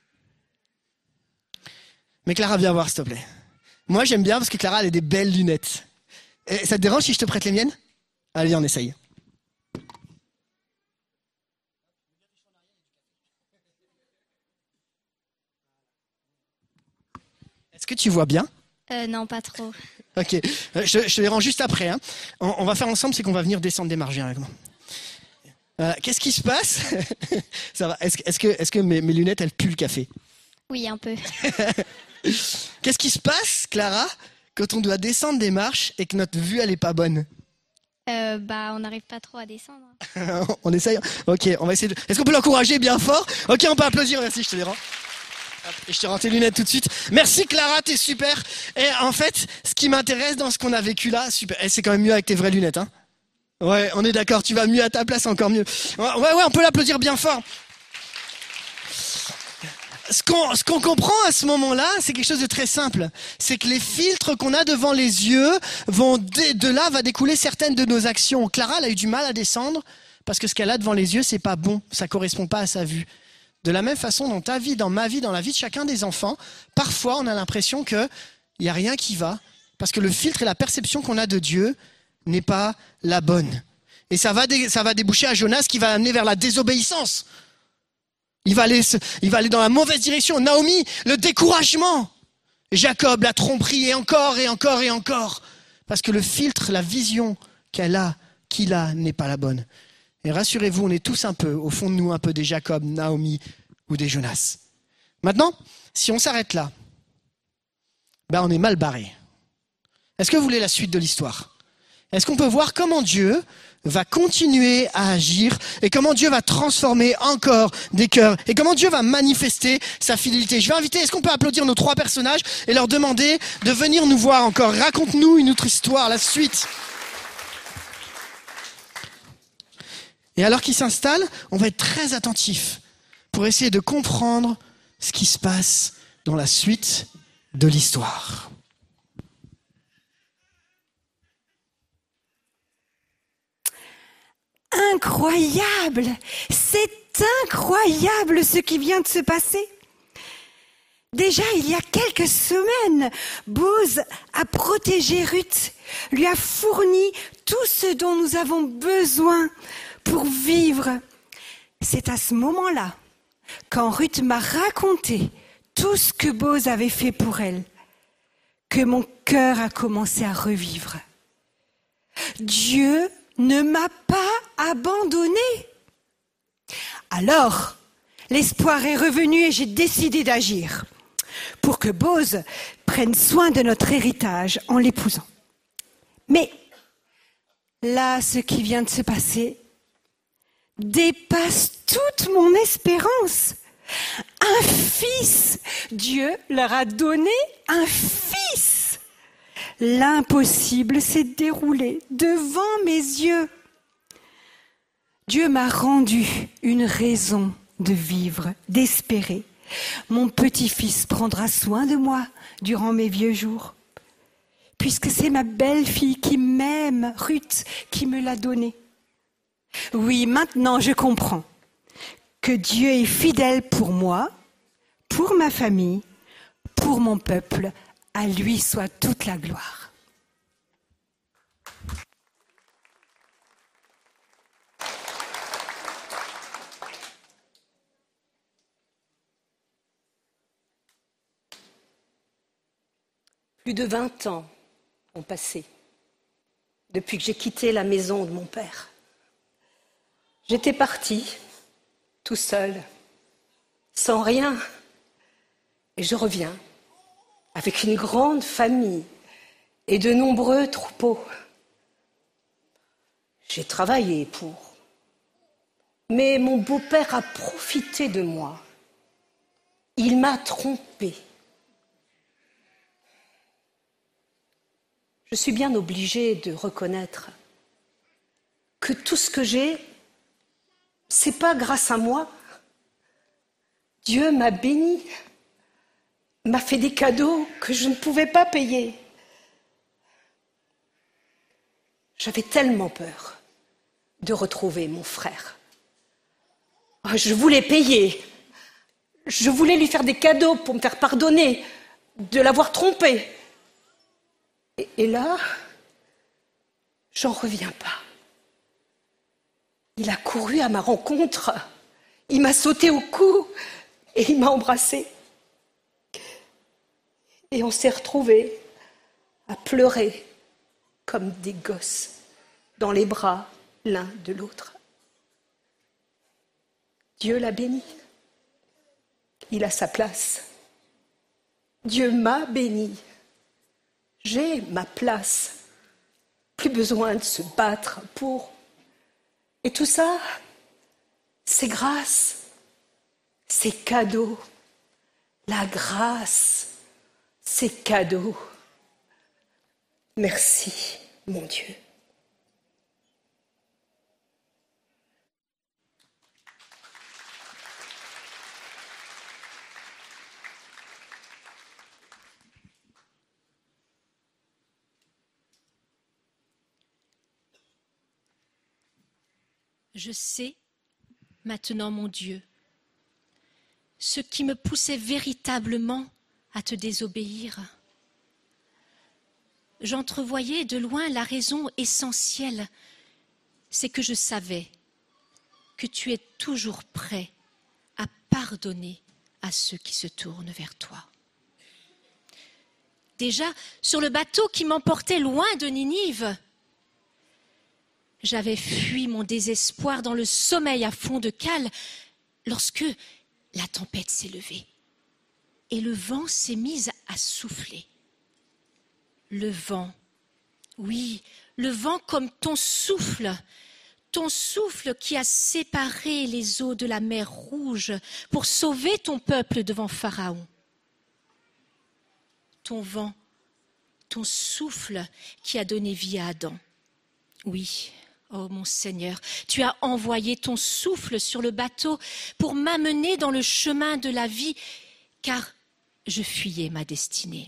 S1: Mais Clara, viens voir, s'il te plaît. Moi, j'aime bien parce que Clara, elle a des belles lunettes. Et ça te dérange si je te prête les miennes? Allez, on essaye. Est-ce que tu vois bien?
S12: Non, pas trop.
S1: Ok, je te les rends juste après. Hein. On va faire ensemble, c'est qu'on va venir descendre des marches. Viens avec moi. Qu'est-ce qui se passe? Ça va. Est-ce que mes lunettes, elles puent le café?
S12: Oui, un peu.
S1: Qu'est-ce qui se passe, Clara, quand on doit descendre des marches et que notre vue, elle est pas bonne?
S12: On n'arrive pas trop à descendre.
S1: On essaye. Ok, on va essayer de... Est-ce qu'on peut l'encourager bien fort? Ok, on peut applaudir. Merci, je te les rends. Et je te rends tes lunettes tout de suite. Merci Clara, t'es super. Et en fait, ce qui m'intéresse dans ce qu'on a vécu là, super. Et c'est quand même mieux avec tes vraies lunettes, hein? Ouais, on est d'accord, tu vas mieux à ta place, encore mieux. Ouais, on peut l'applaudir bien fort. Ce qu'on comprend à ce moment-là, c'est quelque chose de très simple. C'est que les filtres qu'on a devant les yeux de là va découler certaines de nos actions. Clara, elle a eu du mal à descendre parce que ce qu'elle a devant les yeux, c'est pas bon. Ça correspond pas à sa vue. De la même façon, dans ta vie, dans ma vie, dans la vie de chacun des enfants, parfois on a l'impression qu'il n'y a rien qui va, parce que le filtre et la perception qu'on a de Dieu n'est pas la bonne. Et ça va déboucher à Jonas qui va amener vers la désobéissance. Il va aller dans la mauvaise direction. Naomi, le découragement. Jacob, la tromperie, et encore, et encore, et encore. Parce que le filtre, la vision qu'il a, n'est pas la bonne. Et rassurez-vous, on est tous un peu, au fond de nous, un peu des Jacob, Naomi ou des Jonas. Maintenant, si on s'arrête là, on est mal barré. Est-ce que vous voulez la suite de l'histoire? Est-ce qu'on peut voir comment Dieu va continuer à agir et comment Dieu va transformer encore des cœurs et comment Dieu va manifester sa fidélité? Je vais inviter, est-ce qu'on peut applaudir nos trois personnages et leur demander de venir nous voir encore? Raconte-nous une autre histoire, la suite. Et alors qu'ils s'installent, on va être très attentifs pour essayer de comprendre ce qui se passe dans la suite de l'histoire.
S9: Incroyable! C'est incroyable ce qui vient de se passer. Déjà, il y a quelques semaines, Boz a protégé Ruth, lui a fourni tout ce dont nous avons besoin pour vivre. C'est à ce moment-là, quand Ruth m'a raconté tout ce que Boz avait fait pour elle, que mon cœur a commencé à revivre. Dieu ne m'a pas abandonnée. Alors, l'espoir est revenu et j'ai décidé d'agir pour que Boz prenne soin de notre héritage en l'épousant. Mais là, ce qui vient de se passer dépasse toute mon espérance. un fils. Dieu leur a donné un fils. L'impossible s'est déroulé devant mes yeux. Dieu m'a rendu une raison de vivre, d'espérer. Mon petit-fils prendra soin de moi durant mes vieux jours, puisque c'est ma belle-fille qui m'aime, Ruth, qui me l'a donné. Oui, maintenant je comprends que Dieu est fidèle pour moi, pour ma famille, pour mon peuple. À lui soit toute la gloire.
S10: Plus de 20 ans ont passé depuis que j'ai quitté la maison de mon père. J'étais partie, tout seul, sans rien. Et je reviens avec une grande famille et de nombreux troupeaux. J'ai travaillé pour. Mais mon beau-père a profité de moi. Il m'a trompée. Je suis bien obligée de reconnaître que tout ce que j'ai, c'est pas grâce à moi. Dieu m'a bénie, m'a fait des cadeaux que je ne pouvais pas payer. J'avais tellement peur de retrouver mon frère. Je voulais payer. Je voulais lui faire des cadeaux pour me faire pardonner de l'avoir trompé. Et là, j'en reviens pas. Il a couru à ma rencontre, il m'a sauté au cou et il m'a embrassée. Et on s'est retrouvés à pleurer comme des gosses dans les bras l'un de l'autre. Dieu l'a béni. Il a sa place. Dieu m'a béni. J'ai ma place. Plus besoin de se battre pour. Et tout ça, c'est grâce, c'est cadeau. La grâce, c'est cadeau. Merci, mon Dieu.
S11: Je sais maintenant, mon Dieu, ce qui me poussait véritablement à te désobéir. J'entrevoyais de loin la raison essentielle, c'est que je savais que tu es toujours prêt à pardonner à ceux qui se tournent vers toi. Déjà, sur le bateau qui m'emportait loin de Ninive, j'avais fui mon désespoir dans le sommeil à fond de cale lorsque la tempête s'est levée et le vent s'est mis à souffler. Le vent, oui, le vent comme ton souffle qui a séparé les eaux de la mer Rouge pour sauver ton peuple devant Pharaon. Ton vent, ton souffle qui a donné vie à Adam. Oui, oh mon Seigneur, tu as envoyé ton souffle sur le bateau pour m'amener dans le chemin de la vie, car je fuyais ma destinée.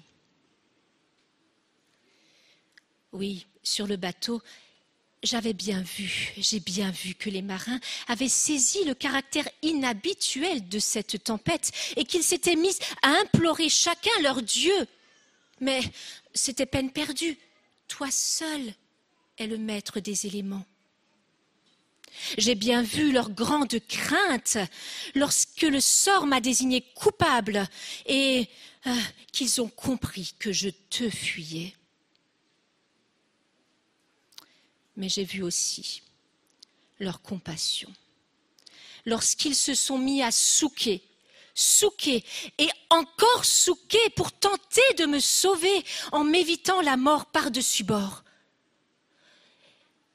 S11: Oui, sur le bateau, j'ai bien vu que les marins avaient saisi le caractère inhabituel de cette tempête et qu'ils s'étaient mis à implorer chacun leur Dieu. Mais c'était peine perdue. Toi seul es le maître des éléments. J'ai bien vu leur grande crainte lorsque le sort m'a désigné coupable et qu'ils ont compris que je te fuyais. Mais j'ai vu aussi leur compassion lorsqu'ils se sont mis à souquer et encore souquer pour tenter de me sauver en m'évitant la mort par-dessus bord.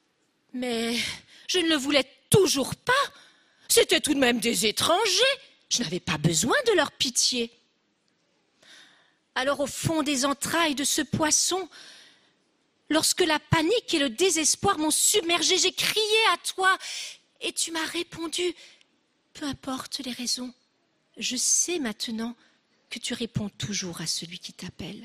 S11: Mais je ne le voulais toujours pas. C'étaient tout de même des étrangers. Je n'avais pas besoin de leur pitié. Alors au fond des entrailles de ce poisson, lorsque la panique et le désespoir m'ont submergé, j'ai crié à toi et tu m'as répondu, peu importe les raisons, je sais maintenant que tu réponds toujours à celui qui t'appelle.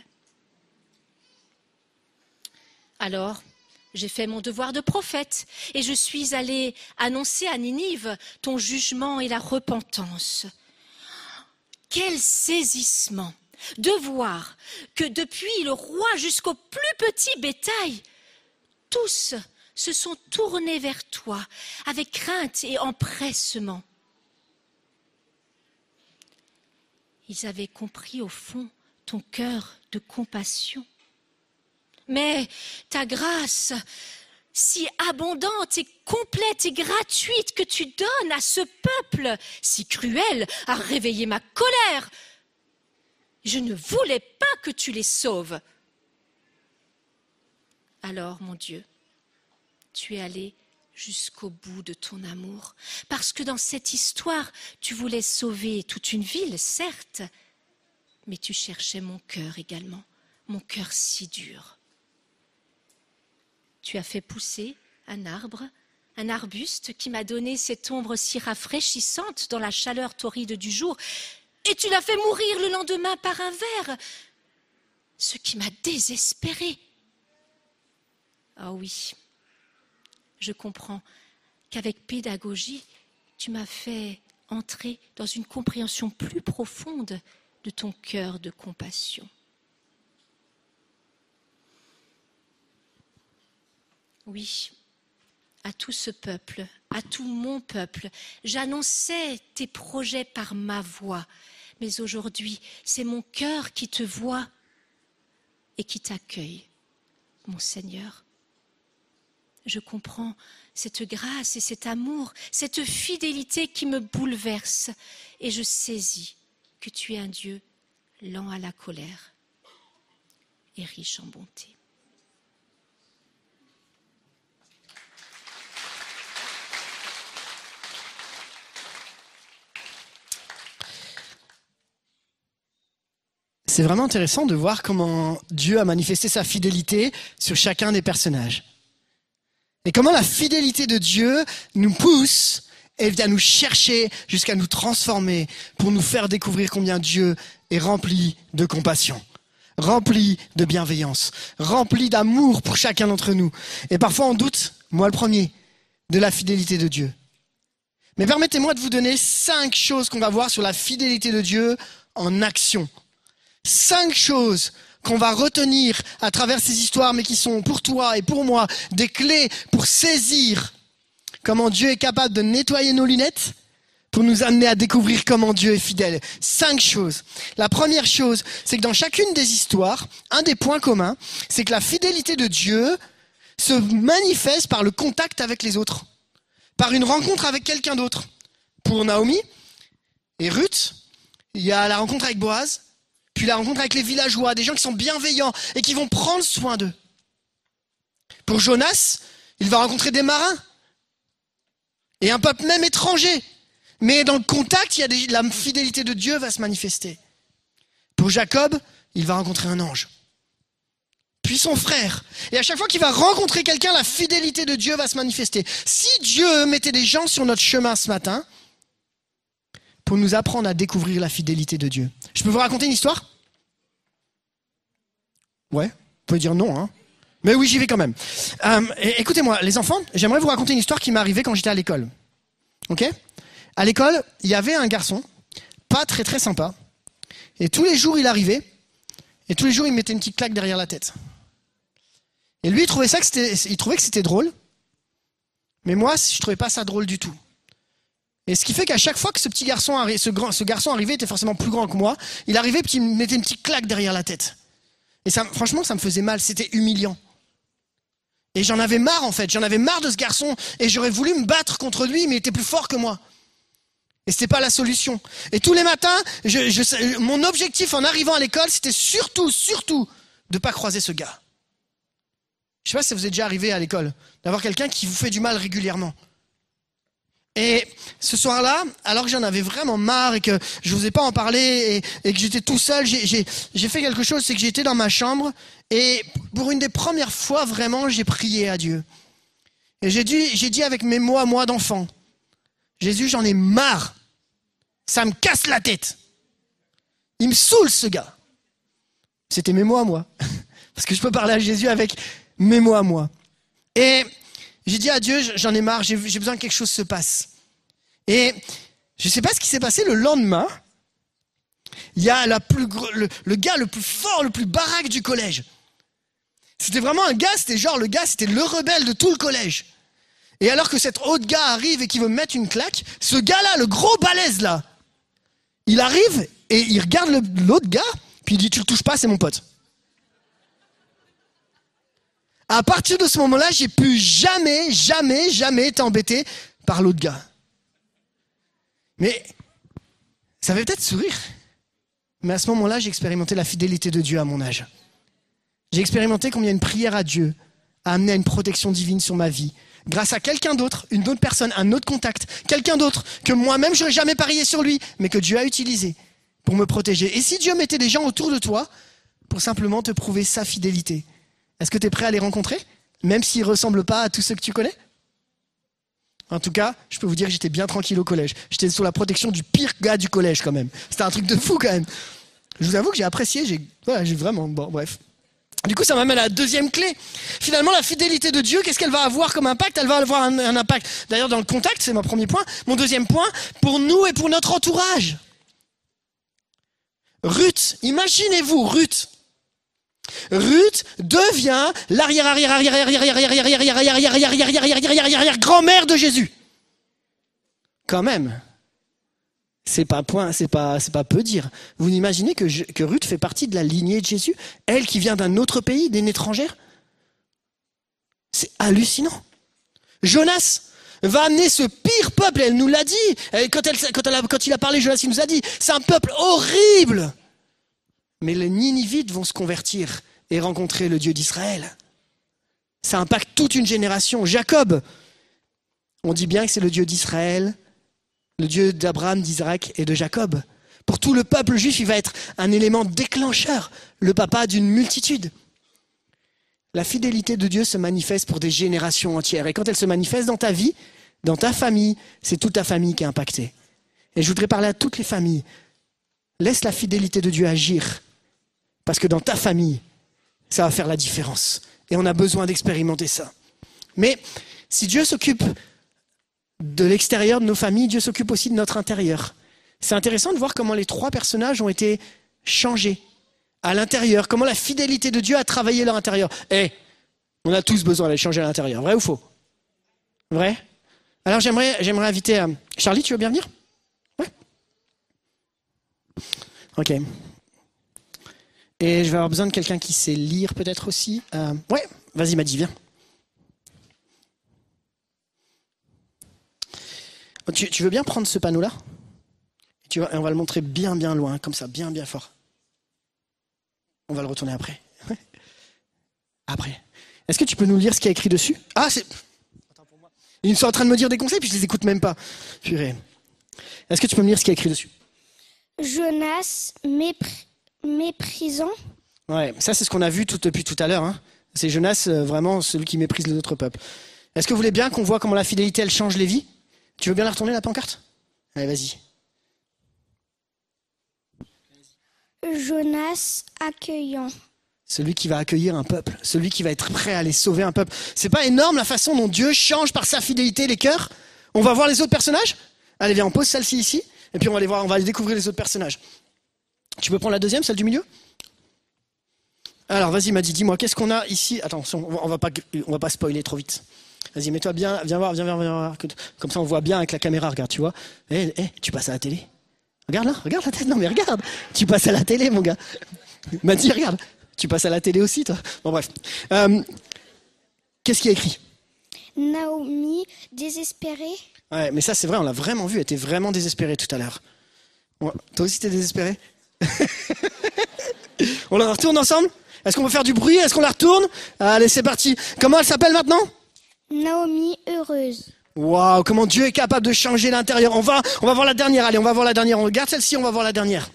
S11: Alors, j'ai fait mon devoir de prophète et je suis allée annoncer à Ninive ton jugement et la repentance. Quel saisissement de voir que depuis le roi jusqu'au plus petit bétail, tous se sont tournés vers toi avec crainte et empressement. Ils avaient compris au fond ton cœur de compassion. Mais ta grâce, si abondante et complète et gratuite que tu donnes à ce peuple, si cruel, a réveillé ma colère. Je ne voulais pas que tu les sauves. Alors, mon Dieu, tu es allé jusqu'au bout de ton amour, parce que dans cette histoire, tu voulais sauver toute une ville, certes, mais tu cherchais mon cœur également, mon cœur si dur. Tu as fait pousser un arbre, un arbuste qui m'a donné cette ombre si rafraîchissante dans la chaleur torride du jour, et tu l'as fait mourir le lendemain par un ver, ce qui m'a désespérée. Ah oui, je comprends qu'avec pédagogie, tu m'as fait entrer dans une compréhension plus profonde de ton cœur de compassion. Oui, à tout ce peuple, à tout mon peuple, j'annonçais tes projets par ma voix, mais aujourd'hui, c'est mon cœur qui te voit et qui t'accueille, mon Seigneur. Je comprends cette grâce et cet amour, cette fidélité qui me bouleverse, et je saisis que tu es un Dieu lent à la colère et riche en bonté.
S1: C'est vraiment intéressant de voir comment Dieu a manifesté sa fidélité sur chacun des personnages. Et comment la fidélité de Dieu nous pousse et vient nous chercher jusqu'à nous transformer pour nous faire découvrir combien Dieu est rempli de compassion, rempli de bienveillance, rempli d'amour pour chacun d'entre nous. Et parfois on doute, moi le premier, de la fidélité de Dieu. Mais permettez-moi de vous donner 5 choses qu'on va voir sur la fidélité de Dieu en action. 5 choses qu'on va retenir à travers ces histoires, mais qui sont pour toi et pour moi des clés pour saisir comment Dieu est capable de nettoyer nos lunettes pour nous amener à découvrir comment Dieu est fidèle. 5 choses. La première chose, c'est que dans chacune des histoires, un des points communs, c'est que la fidélité de Dieu se manifeste par le contact avec les autres, par une rencontre avec quelqu'un d'autre. Pour Naomi et Ruth, il y a la rencontre avec Boaz, puis la rencontre avec les villageois, des gens qui sont bienveillants et qui vont prendre soin d'eux. Pour Jonas, il va rencontrer des marins et un peuple même étranger. Mais dans le contact, la fidélité de Dieu va se manifester. Pour Jacob, il va rencontrer un ange. Puis son frère. Et à chaque fois qu'il va rencontrer quelqu'un, la fidélité de Dieu va se manifester. Si Dieu mettait des gens sur notre chemin ce matin, pour nous apprendre à découvrir la fidélité de Dieu. Je peux vous raconter une histoire ? Ouais, vous pouvez dire non, hein. Mais oui, j'y vais quand même. Écoutez-moi, les enfants, j'aimerais vous raconter une histoire qui m'est arrivée quand j'étais à l'école. Ok ? À l'école, il y avait un garçon, pas très très sympa, et tous les jours il arrivait, et tous les jours il me mettait une petite claque derrière la tête. Et lui, il trouvait que c'était drôle, mais moi, je trouvais pas ça drôle du tout. Et ce qui fait qu'à chaque fois que ce garçon arrivait, était forcément plus grand que moi, il arrivait et il me mettait une petite claque derrière la tête. Et ça, franchement, ça me faisait mal, c'était humiliant. Et j'en avais marre en fait, j'en avais marre de ce garçon et j'aurais voulu me battre contre lui, mais il était plus fort que moi. Et c'était pas la solution. Et tous les matins, mon objectif en arrivant à l'école, c'était surtout de pas croiser ce gars. Je sais pas si ça vous est déjà arrivé à l'école, d'avoir quelqu'un qui vous fait du mal régulièrement. Et ce soir-là, alors que j'en avais vraiment marre et que je n'osais pas en parler et que j'étais tout seul, j'ai fait quelque chose, c'est que j'étais dans ma chambre et pour une des premières fois, vraiment, j'ai prié à Dieu. Et j'ai dit avec mes mots à moi d'enfant, Jésus, j'en ai marre. Ça me casse la tête. Il me saoule, ce gars. C'était mes mots à moi. Parce que je peux parler à Jésus avec mes mots à moi. Et j'ai dit à Dieu, j'en ai marre, j'ai besoin que quelque chose se passe. Et je ne sais pas ce qui s'est passé le lendemain. Il y a le gars le plus fort, le plus baraque du collège. C'était vraiment un gars, c'était le rebelle de tout le collège. Et alors que cet autre gars arrive et qu'il veut me mettre une claque, ce gars-là, le gros balèze là, il arrive et il regarde l'autre gars, puis il dit, tu le touches pas, c'est mon pote. À partir de ce moment-là, j'ai pu jamais été embêté par l'autre gars. Mais ça fait peut-être sourire. Mais à ce moment-là, j'ai expérimenté la fidélité de Dieu à mon âge. J'ai expérimenté combien une prière à Dieu a amené à une protection divine sur ma vie. Grâce à quelqu'un d'autre, une autre personne, un autre contact, quelqu'un d'autre que moi-même, je n'aurais jamais parié sur lui, mais que Dieu a utilisé pour me protéger. Et si Dieu mettait des gens autour de toi pour simplement te prouver sa fidélité, est-ce que tu es prêt à les rencontrer, même s'ils ne ressemblent pas à tous ceux que tu connais? En tout cas, je peux vous dire que j'étais bien tranquille au collège. J'étais sous la protection du pire gars du collège quand même. C'était un truc de fou quand même. Je vous avoue que j'ai apprécié, j'ai vraiment... Bon, bref. Du coup, ça m'amène à la deuxième clé. Finalement, la fidélité de Dieu, qu'est-ce qu'elle va avoir comme impact? Elle va avoir un impact. D'ailleurs, dans le contact, c'est mon premier point. Mon deuxième point, pour nous et pour notre entourage. Ruth, imaginez-vous Ruth. Ruth devient l'arrière-grand-mère de Jésus. Quand même. C'est pas peu dire. Vous imaginez que Ruth fait partie de la lignée de Jésus, elle qui vient d'un autre pays, d'une étrangère? C'est hallucinant. Jonas va amener ce pire peuple, elle nous l'a dit. Quand il a parlé, Jonas, il nous a dit, c'est un peuple horrible. Mais les Ninivites vont se convertir et rencontrer le Dieu d'Israël. Ça impacte toute une génération. Jacob, on dit bien que c'est le Dieu d'Israël, le Dieu d'Abraham, d'Isaac et de Jacob. Pour tout le peuple juif, il va être un élément déclencheur, le papa d'une multitude. La fidélité de Dieu se manifeste pour des générations entières. Et quand elle se manifeste dans ta vie, dans ta famille, c'est toute ta famille qui est impactée. Et je voudrais parler à toutes les familles. Laisse la fidélité de Dieu agir. Parce que dans ta famille, ça va faire la différence. Et on a besoin d'expérimenter ça. Mais si Dieu s'occupe de l'extérieur de nos familles, Dieu s'occupe aussi de notre intérieur. C'est intéressant de voir comment les trois personnages ont été changés à l'intérieur, comment la fidélité de Dieu a travaillé leur intérieur. On a tous besoin d'aller changer à l'intérieur, vrai ou faux? Vrai? Alors j'aimerais inviter Charlie, tu veux bien venir? Ouais. Ok. Et je vais avoir besoin de quelqu'un qui sait lire peut-être aussi. Ouais, vas-y Maddy, viens. Tu veux bien prendre ce panneau-là? On va le montrer bien loin, comme ça, bien fort. On va le retourner après. Après. Est-ce que tu peux nous lire ce qu'il y a écrit dessus? Ah, c'est... Attends, pour moi. Ils sont en train de me dire des conseils, puis je les écoute même pas. Purée. Est-ce que tu peux me lire ce qu'il y a écrit dessus?
S13: Jonas méprisant.
S1: Ouais, ça c'est ce qu'on a vu depuis tout à l'heure. Hein. C'est Jonas, vraiment celui qui méprise les autres peuples. Est-ce que vous voulez bien qu'on voit comment la fidélité, elle change les vies? Tu veux bien la retourner, la pancarte? Allez, vas-y.
S13: Jonas accueillant.
S1: Celui qui va accueillir un peuple, celui qui va être prêt à aller sauver un peuple. C'est pas énorme la façon dont Dieu change par sa fidélité les cœurs? On va voir les autres personnages? Allez, viens, on pose celle-ci ici, et puis on va aller découvrir les autres personnages. Tu peux prendre la deuxième, celle du milieu? Alors, vas-y, Maddy, dis-moi, qu'est-ce qu'on a ici? Attention, on va pas spoiler trop vite. Vas-y, mets-toi bien, viens voir. Comme ça, on voit bien avec la caméra, regarde, tu vois. Tu passes à la télé. Regarde là, regarde la tête. Non, mais regarde. Tu passes à la télé, mon gars. Maddy, regarde. Tu passes à la télé aussi, toi. Bon, bref. Qu'est-ce qu'il y a écrit?
S13: Naomi, désespérée.
S1: Ouais, mais ça, c'est vrai, on l'a vraiment vu. Elle était vraiment désespérée tout à l'heure. Ouais. Toi aussi, t'es désespérée? On la retourne ensemble? Est-ce qu'on peut faire du bruit? Est-ce qu'on la retourne? Allez, c'est parti. Comment elle s'appelle maintenant?
S13: Naomi, heureuse.
S1: Waouh, comment Dieu est capable de changer l'intérieur. On va voir la dernière, allez, on va voir la dernière. On regarde celle-ci, on va voir la dernière.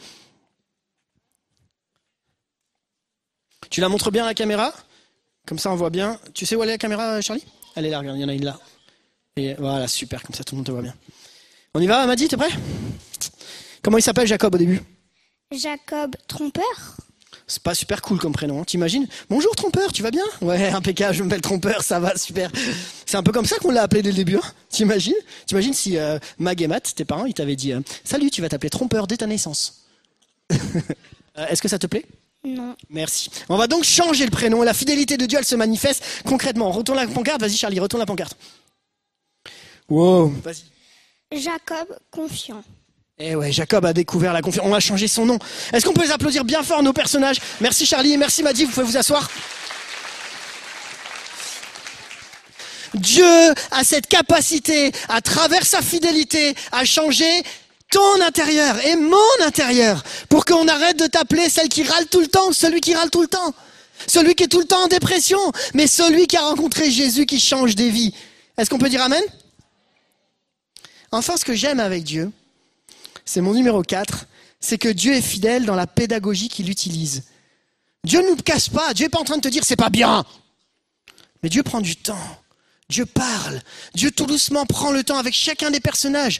S1: Tu la montres bien à la caméra? Comme ça on voit bien. Tu sais où elle est la caméra, Charlie? Elle est là, regarde, il y en a une là. Et voilà, super, comme ça tout le monde te voit bien. On y va, Madi, t'es prêt? Comment il s'appelle Jacob au début?
S13: Jacob Trompeur.
S1: C'est pas super cool comme prénom, hein. T'imagines? Bonjour Trompeur, tu vas bien? Ouais, impeccable, je m'appelle Trompeur, ça va, super. C'est un peu comme ça qu'on l'a appelé dès le début, hein. T'imagines si Mag et Matt, tes parents, ils t'avaient dit salut, tu vas t'appeler Trompeur dès ta naissance. Est-ce que ça te plaît?
S13: Non.
S1: Merci. On va donc changer le prénom. La fidélité de Dieu, elle se manifeste concrètement. On retourne la pancarte, vas-y Charlie, retourne la pancarte. Wow, vas-y.
S13: Jacob Confiant.
S1: Eh ouais, Jacob a découvert la confiance. On a changé son nom. Est-ce qu'on peut les applaudir bien fort, nos personnages? Merci Charlie et merci Madi, vous pouvez vous asseoir. Dieu a cette capacité, à travers sa fidélité, à changer ton intérieur et mon intérieur, pour qu'on arrête de t'appeler celle qui râle tout le temps, celui qui râle tout le temps, celui qui est tout le temps en dépression, mais celui qui a rencontré Jésus qui change des vies. Est-ce qu'on peut dire amen? Enfin, ce que j'aime avec Dieu, c'est mon numéro 4, c'est que Dieu est fidèle dans la pédagogie qu'il utilise. Dieu ne nous casse pas, Dieu n'est pas en train de te dire c'est pas bien, mais Dieu prend du temps. Dieu parle. Dieu tout doucement prend le temps avec chacun des personnages.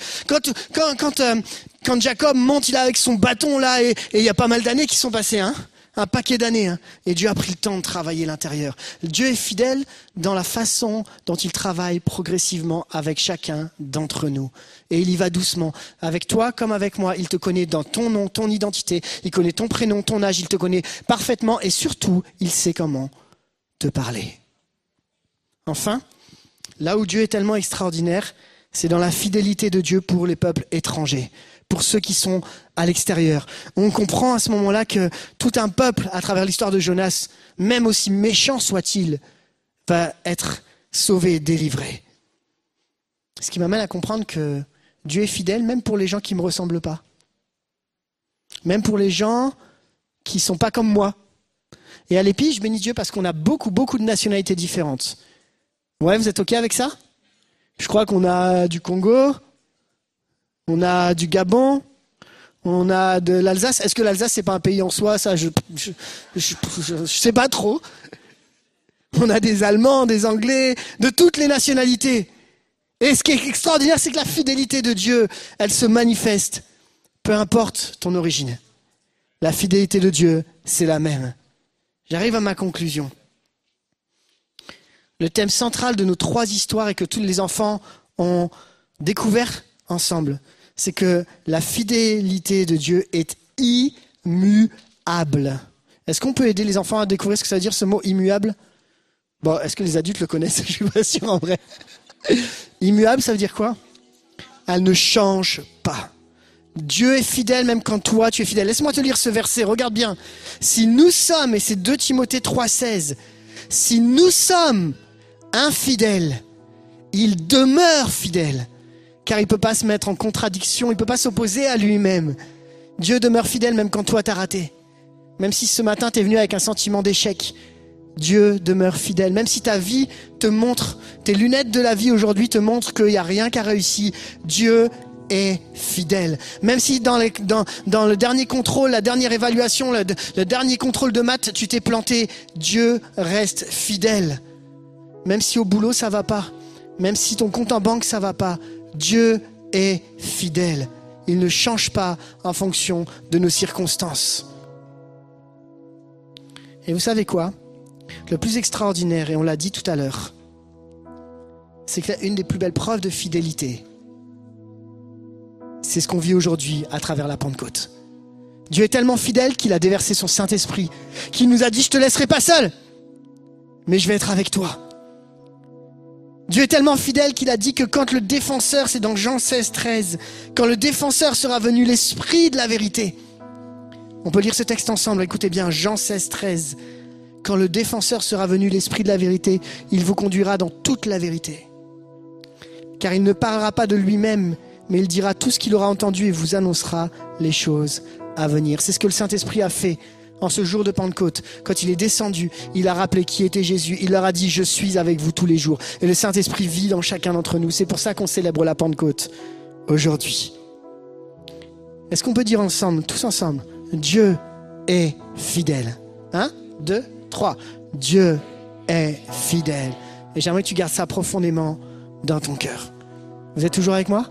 S1: Quand Jacob monte, il est avec son bâton là, et il y a pas mal d'années qui sont passées, hein, un paquet d'années, hein, et Dieu a pris le temps de travailler l'intérieur. Dieu est fidèle dans la façon dont il travaille progressivement avec chacun d'entre nous. Et il y va doucement. Avec toi comme avec moi, il te connaît dans ton nom, ton identité, il connaît ton prénom, ton âge, il te connaît parfaitement et surtout, il sait comment te parler. Enfin, là où Dieu est tellement extraordinaire, c'est dans la fidélité de Dieu pour les peuples étrangers, pour ceux qui sont à l'extérieur. On comprend à ce moment-là que tout un peuple, à travers l'histoire de Jonas, même aussi méchant soit-il, va être sauvé, délivré. Ce qui m'amène à comprendre que Dieu est fidèle même pour les gens qui ne me ressemblent pas. Même pour les gens qui ne sont pas comme moi. Et à l'Épi, je bénis Dieu parce qu'on a beaucoup de nationalités différentes. Ouais, vous êtes OK avec ça? Je crois qu'on a du Congo, on a du Gabon, on a de l'Alsace. Est-ce que l'Alsace, c'est pas un pays en soi? Ça, je sais pas trop. On a des Allemands, des Anglais, de toutes les nationalités. Et ce qui est extraordinaire, c'est que la fidélité de Dieu, elle se manifeste, peu importe ton origine. La fidélité de Dieu, c'est la même. J'arrive à ma conclusion. Le thème central de nos 3 histoires et que tous les enfants ont découvert ensemble, c'est que la fidélité de Dieu est immuable. Est-ce qu'on peut aider les enfants à découvrir ce que ça veut dire ce mot immuable? Bon, est-ce que les adultes le connaissent? Je suis pas sûr en vrai. Immuable, ça veut dire quoi? Elle ne change pas. Dieu est fidèle même quand toi tu es fidèle. Laisse-moi te lire ce verset, regarde bien. Si nous sommes, et c'est 2 Timothée 3,16, si nous sommes infidèle, il demeure fidèle, car il ne peut pas se mettre en contradiction, il ne peut pas s'opposer à lui-même. Dieu demeure fidèle même quand toi t'as raté. Même si ce matin t'es venu avec un sentiment d'échec, Dieu demeure fidèle. Même si ta vie te montre, tes lunettes de la vie aujourd'hui te montrent qu'il n'y a rien qui a réussi, Dieu est fidèle. Même si dans le dernier contrôle, la dernière évaluation, le dernier contrôle de maths, tu t'es planté, Dieu reste fidèle. Même si au boulot ça va pas, même si ton compte en banque ça va pas, Dieu est fidèle. Il ne change pas en fonction de nos circonstances. Et vous savez quoi? Le plus extraordinaire, et on l'a dit tout à l'heure, c'est qu'une des plus belles preuves de fidélité, c'est ce qu'on vit aujourd'hui à travers la Pentecôte. Dieu est tellement fidèle qu'il a déversé son Saint-Esprit, qu'il nous a dit « Je te laisserai pas seul, mais je vais être avec toi ». Dieu est tellement fidèle qu'il a dit que quand le défenseur, c'est dans Jean 16, 13, quand le défenseur sera venu, l'Esprit de la vérité. On peut lire ce texte ensemble, écoutez bien, Jean 16, 13. Quand le défenseur sera venu, l'Esprit de la vérité, il vous conduira dans toute la vérité. Car il ne parlera pas de lui-même, mais il dira tout ce qu'il aura entendu et vous annoncera les choses à venir. C'est ce que le Saint-Esprit a fait en ce jour de Pentecôte, quand il est descendu, il a rappelé qui était Jésus. Il leur a dit, je suis avec vous tous les jours. Et le Saint-Esprit vit dans chacun d'entre nous. C'est pour ça qu'on célèbre la Pentecôte aujourd'hui. Est-ce qu'on peut dire ensemble, tous ensemble, Dieu est fidèle. 1, 2, 3. Dieu est fidèle. Et j'aimerais que tu gardes ça profondément dans ton cœur. Vous êtes toujours avec moi?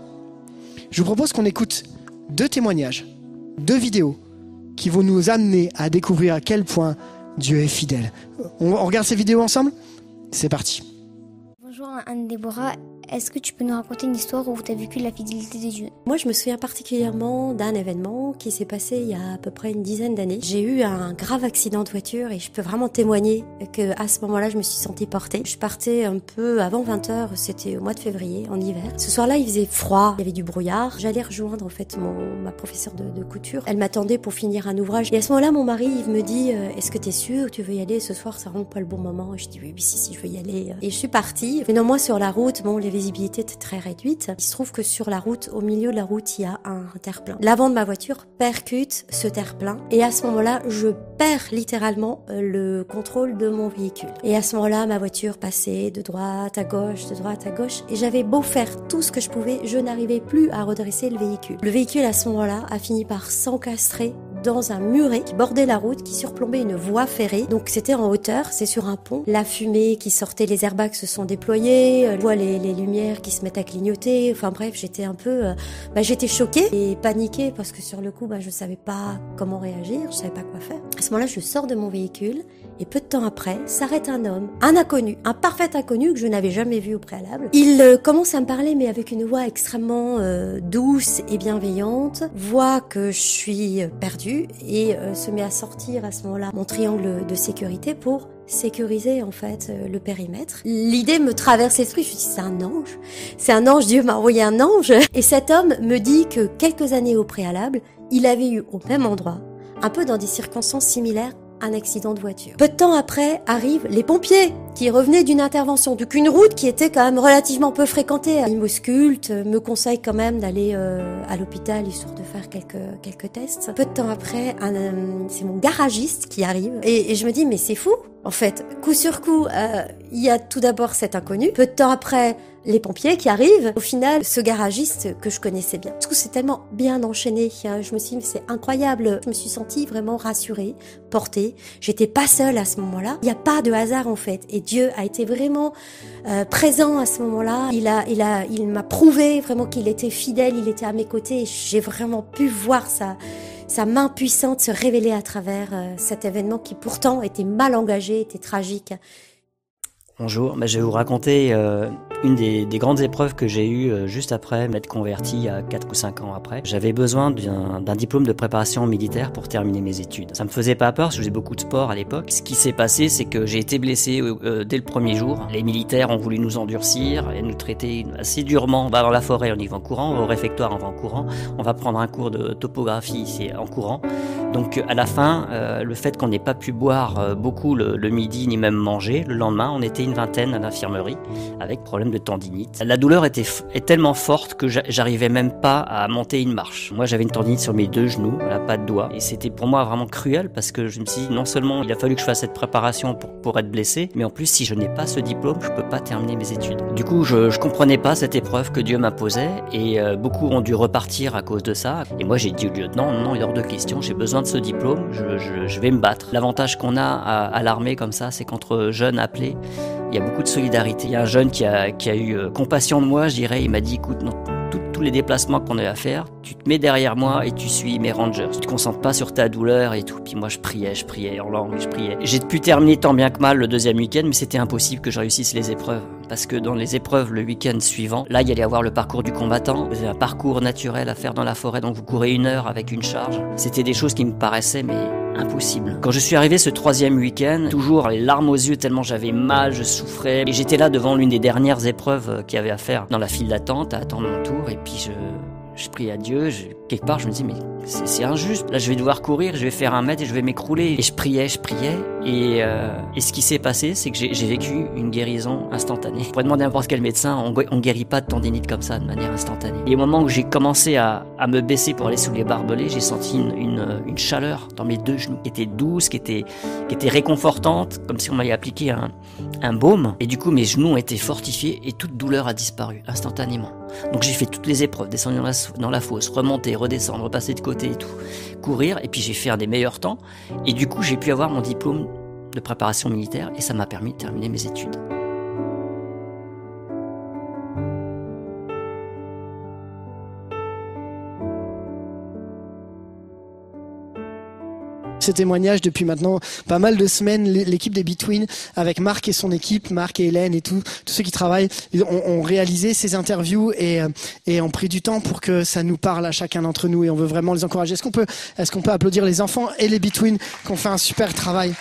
S1: Je vous propose qu'on écoute 2 témoignages, 2 vidéos qui vont nous amener à découvrir à quel point Dieu est fidèle. On regarde ces vidéos ensemble? C'est parti.
S13: Bonjour Anne-Déborah, est-ce que tu peux nous raconter une histoire où tu as vécu la fidélité de Dieu?
S14: Moi, je me souviens particulièrement d'un événement qui s'est passé il y a à peu près une dizaine d'années. J'ai eu un grave accident de voiture et je peux vraiment témoigner qu'à ce moment-là, je me suis sentie portée. Je partais un peu avant 20h, c'était au mois de février, en hiver. Ce soir-là, il faisait froid, il y avait du brouillard. J'allais rejoindre en fait ma professeure de couture. Elle m'attendait pour finir un ouvrage. Et à ce moment-là, mon mari, il me dit « Est-ce que t'es sûre que tu veux y aller ce soir? Ça rend pas le bon moment. » Je dis « Oui, si, je veux y aller. » Et je suis partie. Mais non, moi, sur la route, bon, les visibilité était très réduite. Il se trouve que sur la route, au milieu de la route, il y a un terre-plein. L'avant de ma voiture percute ce terre-plein et à ce moment-là, je perds littéralement le contrôle de mon véhicule. Et à ce moment-là, ma voiture passait de droite à gauche et j'avais beau faire tout ce que je pouvais, je n'arrivais plus à redresser le véhicule. Le véhicule à ce moment-là a fini par s'encastrer dans un muret qui bordait la route, qui surplombait une voie ferrée. Donc c'était en hauteur, c'est sur un pont. La fumée qui sortait, les airbags se sont déployés, on voit les lumières qui se mettent à clignoter. Enfin bref, j'étais un peu... j'étais choquée et paniquée parce que sur le coup, je savais pas comment réagir, je savais pas quoi faire. À ce moment-là, je sors de mon véhicule et peu de temps après, s'arrête un homme, un inconnu, un parfait inconnu que je n'avais jamais vu au préalable. Il commence à me parler mais avec une voix extrêmement douce et bienveillante, voit que je suis perdue et se met à sortir à ce moment-là mon triangle de sécurité pour sécuriser en fait le périmètre. L'idée me traverse l'esprit, je me dis c'est un ange, Dieu m'a envoyé un ange. Et cet homme me dit que quelques années au préalable, il avait eu au même endroit, un peu dans des circonstances similaires, un accident de voiture. Peu de temps après arrivent les pompiers qui revenaient d'une intervention. Donc une route qui était quand même relativement peu fréquentée. Ils m'auscultent, me conseillent quand même d'aller à l'hôpital histoire de faire quelques tests. Peu de temps après, c'est mon garagiste qui arrive et je me dis mais c'est fou. En fait, coup sur coup, il y a tout d'abord cet inconnu. Peu de temps après, les pompiers qui arrivent. Au final, ce garagiste que je connaissais bien. Tout s'est tellement bien enchaîné. Je me suis dit, mais c'est incroyable. Je me suis sentie vraiment rassurée, portée. J'étais pas seule à ce moment-là. Il n'y a pas de hasard en fait. Et Dieu a été vraiment présent à ce moment-là. Il m'a prouvé vraiment qu'il était fidèle, il était à mes côtés. Et j'ai vraiment pu voir sa main puissante se révéler à travers cet événement qui pourtant était mal engagé, était tragique.
S15: Bonjour, je vais vous raconter une des grandes épreuves que j'ai eues juste après m'être converti il y a 4 ou 5 ans après. J'avais besoin d'un diplôme de préparation militaire pour terminer mes études. Ça me faisait pas peur parce que je faisais beaucoup de sport à l'époque. Ce qui s'est passé, c'est que j'ai été blessé dès le premier jour. Les militaires ont voulu nous endurcir et nous traiter assez durement. On va dans la forêt, on y va en courant, on va au réfectoire, on va en courant. On va prendre un cours de topographie ici en courant. Donc à la fin, le fait qu'on n'ait pas pu boire beaucoup le midi ni même manger, le lendemain, on était une vingtaine à l'infirmerie avec problème de tendinite. La douleur est tellement forte que j'arrivais même pas à monter une marche. Moi, j'avais une tendinite sur mes 2 genoux, pas de doigt, et c'était pour moi vraiment cruel parce que je me suis dit non seulement il a fallu que je fasse cette préparation pour être blessé, mais en plus si je n'ai pas ce diplôme, je peux pas terminer mes études. Du coup, je comprenais pas cette épreuve que Dieu m'imposait et beaucoup ont dû repartir à cause de ça. Et moi, j'ai dit au lieutenant non, il est hors de question, j'ai besoin de ce diplôme, je vais me battre. L'avantage qu'on a à l'armée comme ça, c'est qu'entre jeunes appelés, il y a beaucoup de solidarité. Il y a un jeune qui a eu compassion de moi, je dirais. Il m'a dit, écoute, tous les déplacements qu'on a à faire, tu te mets derrière moi et tu suis mes rangers. Tu te concentres pas sur ta douleur et tout. Puis moi, je priais en langue, je priais. J'ai pu terminer tant bien que mal le 2e week-end, mais c'était impossible que je réussisse les épreuves. Parce que dans les épreuves, le week-end suivant, là, il y allait avoir le parcours du combattant. Vous avez un parcours naturel à faire dans la forêt, donc vous courez 1 heure avec une charge. C'était des choses qui me paraissaient, mais impossible. Quand je suis arrivé ce 3e week-end, toujours les larmes aux yeux tellement j'avais mal, je souffrais. Et j'étais là devant l'une des dernières épreuves qu'il y avait à faire dans la file d'attente, à attendre mon tour. Et puis je prie à Dieu, quelque part je me dis mais c'est injuste, là je vais devoir courir, je vais faire 1 mètre et je vais m'écrouler. Et je priais, et ce qui s'est passé, c'est que j'ai vécu une guérison instantanée. Je pourrais demander à n'importe quel médecin, on guérit pas de tendinite comme ça de manière instantanée. Et au moment où j'ai commencé à me baisser pour aller sous les barbelés, j'ai senti une chaleur dans mes 2 genoux, qui était douce, qui était réconfortante, comme si on m'avait appliqué un baume. Et du coup mes genoux ont été fortifiés et toute douleur a disparu instantanément. Donc j'ai fait toutes les épreuves, descendre dans la fosse, remonter, redescendre, repasser de côté et tout, courir, et puis j'ai fait un des meilleurs temps, et du coup j'ai pu avoir mon diplôme de préparation militaire, et ça m'a permis de terminer mes études.
S1: Ces témoignages depuis maintenant pas mal de semaines, l'équipe des Between avec Marc et son équipe, Marc et Hélène et tous ceux qui travaillent, ont réalisé ces interviews et ont pris du temps pour que ça nous parle à chacun d'entre nous, et on veut vraiment les encourager. Est-ce qu'on peut applaudir les enfants et les Between qui ont fait un super travail?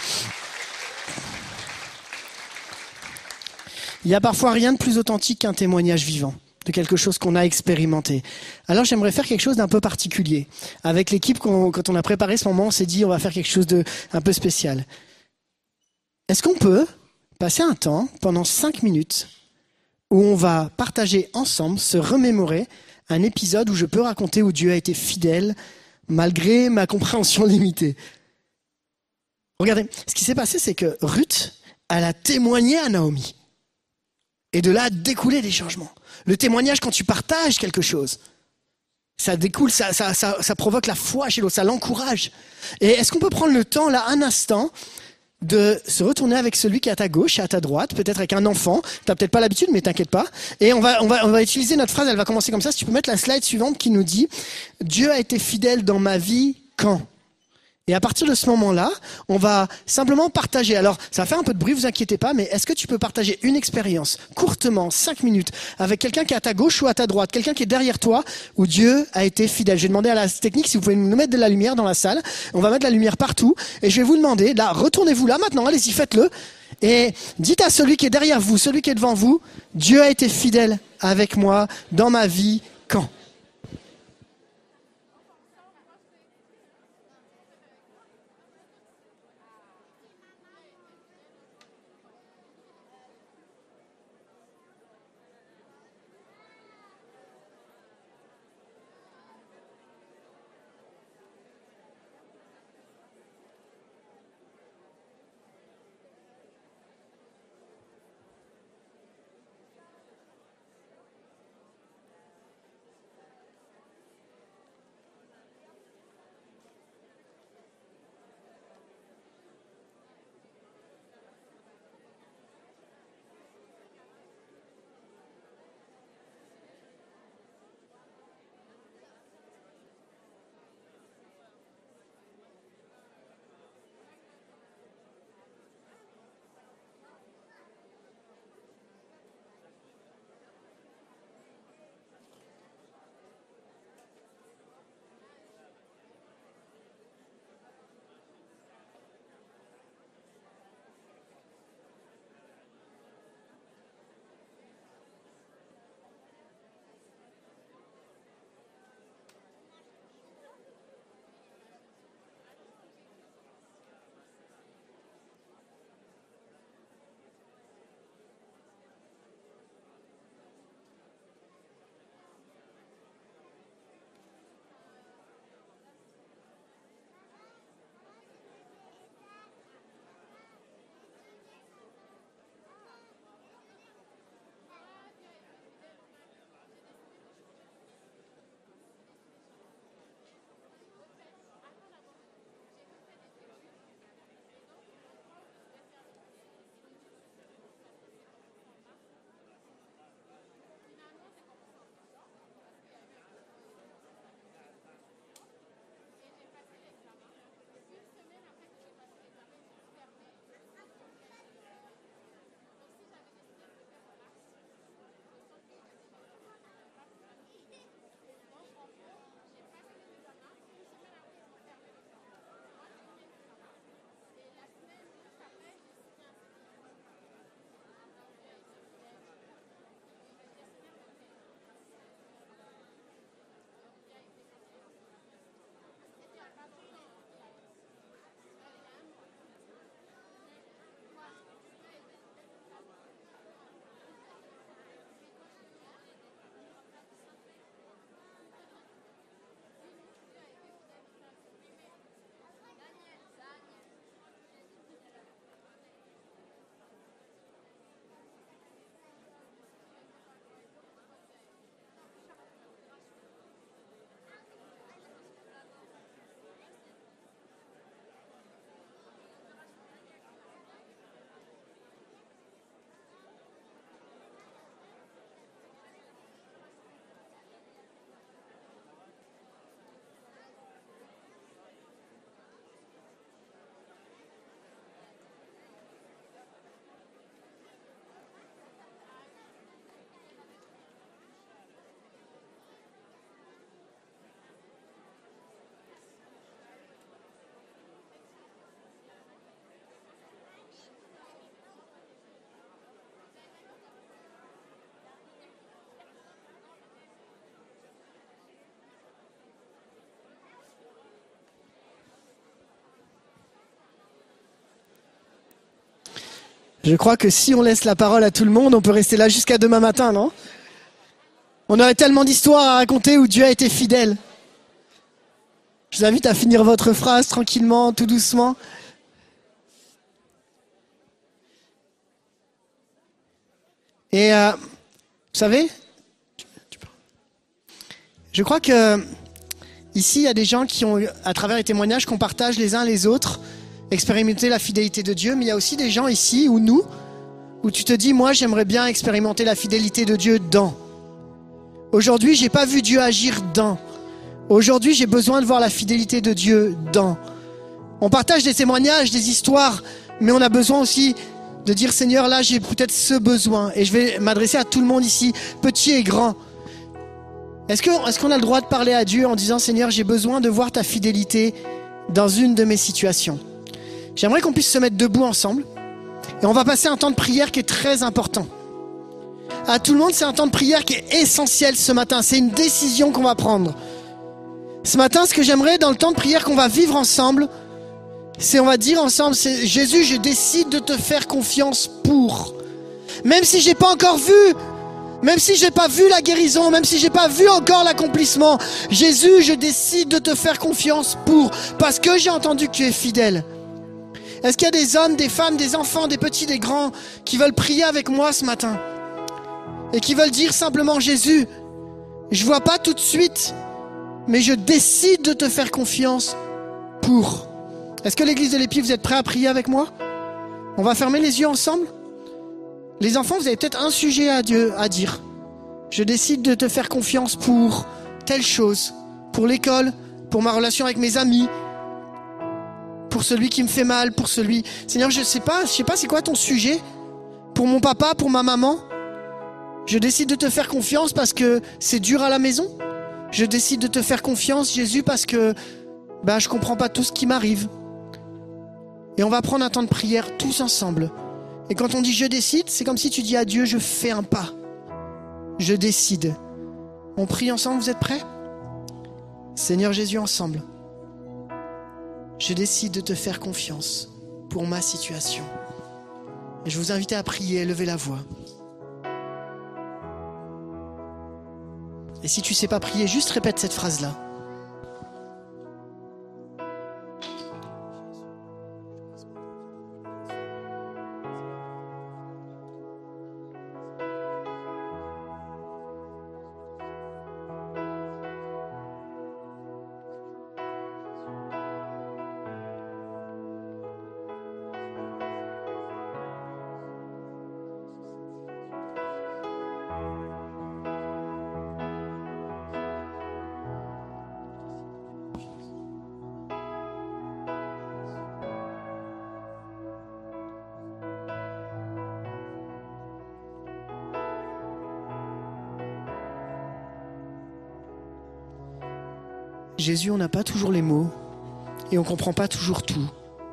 S1: Il y a parfois rien de plus authentique qu'un témoignage vivant de quelque chose qu'on a expérimenté. Alors j'aimerais faire quelque chose d'un peu particulier. Avec l'équipe, quand on a préparé ce moment, on s'est dit on va faire quelque chose de un peu spécial. Est-ce qu'on peut passer un temps pendant 5 minutes où on va partager ensemble, se remémorer un épisode où je peux raconter où Dieu a été fidèle malgré ma compréhension limitée? Regardez, ce qui s'est passé, c'est que Ruth, elle a témoigné à Naomi. Et de là, découler des changements. Le témoignage, quand tu partages quelque chose, ça découle, ça provoque la foi chez l'autre, ça l'encourage. Et est-ce qu'on peut prendre le temps, là, un instant, de se retourner avec celui qui est à ta gauche et à ta droite, peut-être avec un enfant, t'as peut-être pas l'habitude, mais t'inquiète pas. Et on va utiliser notre phrase, elle va commencer comme ça. Si tu peux mettre la slide suivante qui nous dit « Dieu a été fidèle dans ma vie quand ?» Et à partir de ce moment-là, on va simplement partager. Alors, ça va faire un peu de bruit, vous inquiétez pas, mais est-ce que tu peux partager une expérience, courtement, 5 minutes, avec quelqu'un qui est à ta gauche ou à ta droite, quelqu'un qui est derrière toi, où Dieu a été fidèle? Je vais demander à la technique si vous pouvez nous mettre de la lumière dans la salle. On va mettre de la lumière partout. Et je vais vous demander, là, retournez-vous là maintenant, allez-y, faites-le. Et dites à celui qui est derrière vous, celui qui est devant vous, Dieu a été fidèle avec moi dans ma vie quand? Je crois que si on laisse la parole à tout le monde, on peut rester là jusqu'à demain matin, non? On aurait tellement d'histoires à raconter où Dieu a été fidèle. Je vous invite à finir votre phrase tranquillement, tout doucement. Et vous savez, je crois que ici, il y a des gens qui ont, à travers les témoignages qu'on partage les uns les autres, expérimenté la fidélité de Dieu. Mais il y a aussi des gens ici, ou nous, où tu te dis, moi, j'aimerais bien expérimenter la fidélité de Dieu dans. Aujourd'hui, j'ai pas vu Dieu agir dans. Aujourd'hui, j'ai besoin de voir la fidélité de Dieu dans. On partage des témoignages, des histoires, mais on a besoin aussi de dire, Seigneur, là, j'ai peut-être ce besoin. Et je vais m'adresser à tout le monde ici, petit et grand. Est-ce qu'on a le droit de parler à Dieu en disant, Seigneur, j'ai besoin de voir ta fidélité dans une de mes situations? J'aimerais qu'on puisse se mettre debout ensemble. Et on va passer un temps de prière qui est très important. À tout le monde, c'est un temps de prière qui est essentiel ce matin. C'est une décision qu'on va prendre. Ce matin, ce que j'aimerais dans le temps de prière qu'on va vivre ensemble, c'est on va dire ensemble, c'est Jésus, je décide de te faire confiance pour. Même si j'ai pas encore vu, même si j'ai pas vu la guérison, même si j'ai pas vu encore l'accomplissement, Jésus, je décide de te faire confiance pour, parce que j'ai entendu que tu es fidèle. Est-ce qu'il y a des hommes, des femmes, des enfants, des petits, des grands qui veulent prier avec moi ce matin et qui veulent dire simplement, Jésus, je vois pas tout de suite, mais je décide de te faire confiance pour. Est-ce que l'église de l'Épi, vous êtes prêts à prier avec moi? On va fermer les yeux ensemble. Les enfants, vous avez peut-être un sujet à Dieu à dire. Je décide de te faire confiance pour telle chose, pour l'école, pour ma relation avec mes amis, pour celui qui me fait mal, pour celui... Seigneur, je sais pas c'est quoi ton sujet? Pour mon papa, pour ma maman? Je décide de te faire confiance parce que c'est dur à la maison. Je décide de te faire confiance, Jésus, parce que je comprends pas tout ce qui m'arrive. Et on va prendre un temps de prière tous ensemble. Et quand on dit je décide, c'est comme si tu dis à Dieu, je fais un pas. Je décide. On prie ensemble, vous êtes prêts? Seigneur Jésus, ensemble. Je décide de te faire confiance pour ma situation. Et je vous invite à prier, à lever la voix. Et si tu ne sais pas prier, juste répète cette phrase-là. Jésus, on n'a pas toujours les mots et on ne comprend pas toujours tout.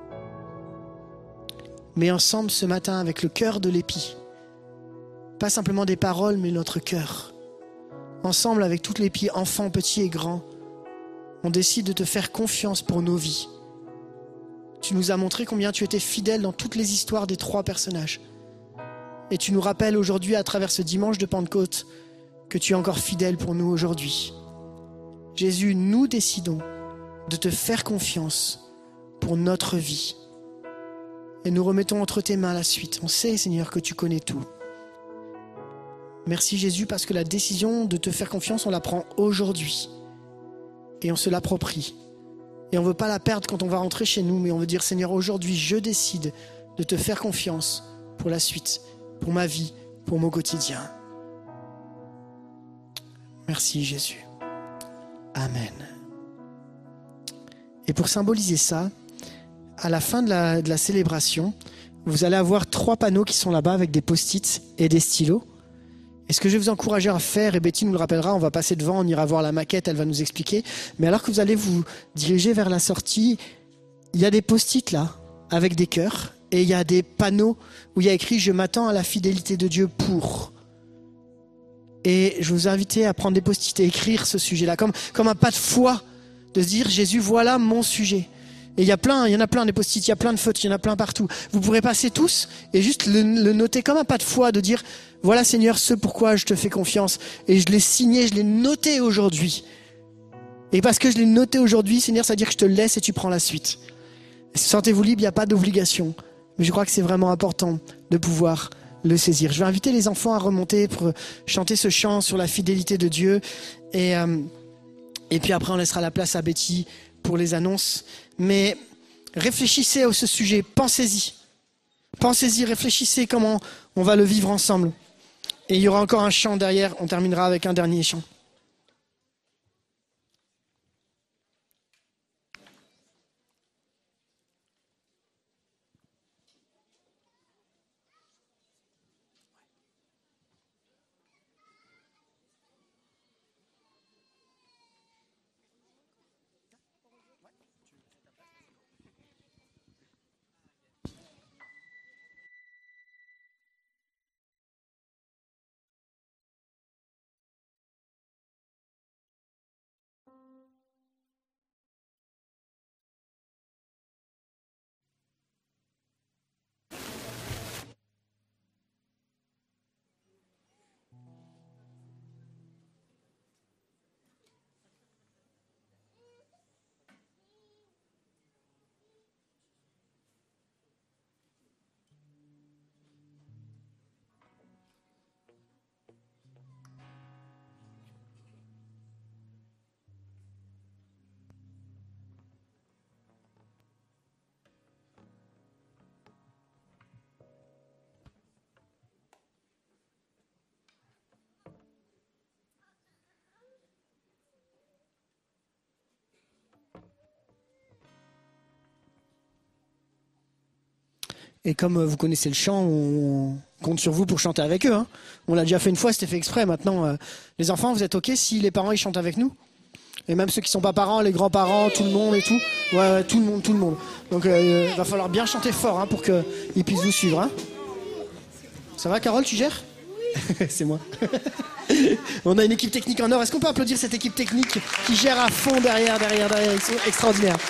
S1: Mais ensemble ce matin avec le cœur de l'Épi, pas simplement des paroles mais notre cœur, ensemble avec toute l'Épi, enfants, petits et grands, on décide de te faire confiance pour nos vies. Tu nous as montré combien tu étais fidèle dans toutes les histoires des 3 personnages. Et tu nous rappelles aujourd'hui à travers ce dimanche de Pentecôte que tu es encore fidèle pour nous aujourd'hui. Jésus, nous décidons de te faire confiance pour notre vie. Et nous remettons entre tes mains la suite. On sait, Seigneur, que tu connais tout. Merci Jésus, parce que la décision de te faire confiance, on la prend aujourd'hui. Et on se l'approprie. Et on ne veut pas la perdre quand on va rentrer chez nous, mais on veut dire, Seigneur, aujourd'hui, je décide de te faire confiance pour la suite, pour ma vie, pour mon quotidien. Merci Jésus. Amen. Et pour symboliser ça, à la fin de la célébration, vous allez avoir 3 panneaux qui sont là-bas avec des post-it et des stylos. Et ce que je vais vous encourager à faire, et Betty nous le rappellera, on va passer devant, on ira voir la maquette, elle va nous expliquer. Mais alors que vous allez vous diriger vers la sortie, il y a des post-it là, avec des cœurs, et il y a des panneaux où il y a écrit « Je m'attends à la fidélité de Dieu pour ». Et je vous invite à prendre des post-it et écrire ce sujet-là, comme un pas de foi, de se dire « Jésus, voilà mon sujet ». Et il y en a plein des post-it, il y a plein de fautes, il y en a plein partout. Vous pourrez passer tous et juste le noter comme un pas de foi, de dire, voilà Seigneur, ce pourquoi je te fais confiance. Et je l'ai signé, je l'ai noté aujourd'hui. Et parce que je l'ai noté aujourd'hui, Seigneur, ça veut dire que je te laisse et tu prends la suite. Sentez-vous libre, il n'y a pas d'obligation. Mais je crois que c'est vraiment important de pouvoir le saisir. Je vais inviter les enfants à remonter pour chanter ce chant sur la fidélité de Dieu. Et puis après, on laissera la place à Betty pour les annonces. Mais réfléchissez à ce sujet, pensez-y. Pensez-y, réfléchissez comment on va le vivre ensemble. Et il y aura encore un chant derrière, on terminera avec un dernier chant. Et comme vous connaissez le chant, on compte sur vous pour chanter avec eux. Hein. On l'a déjà fait une fois, c'était fait exprès. Maintenant, les enfants, vous êtes OK si les parents ils chantent avec nous? Et même ceux qui sont pas parents, les grands-parents, tout le monde et tout. Ouais, tout le monde. Donc il va falloir bien chanter fort pour qu'ils puissent vous suivre. Hein. Ça va, Carole, tu gères? C'est moi. On a une équipe technique en or. Est-ce qu'on peut applaudir cette équipe technique qui gère à fond derrière? Ils sont extraordinaires.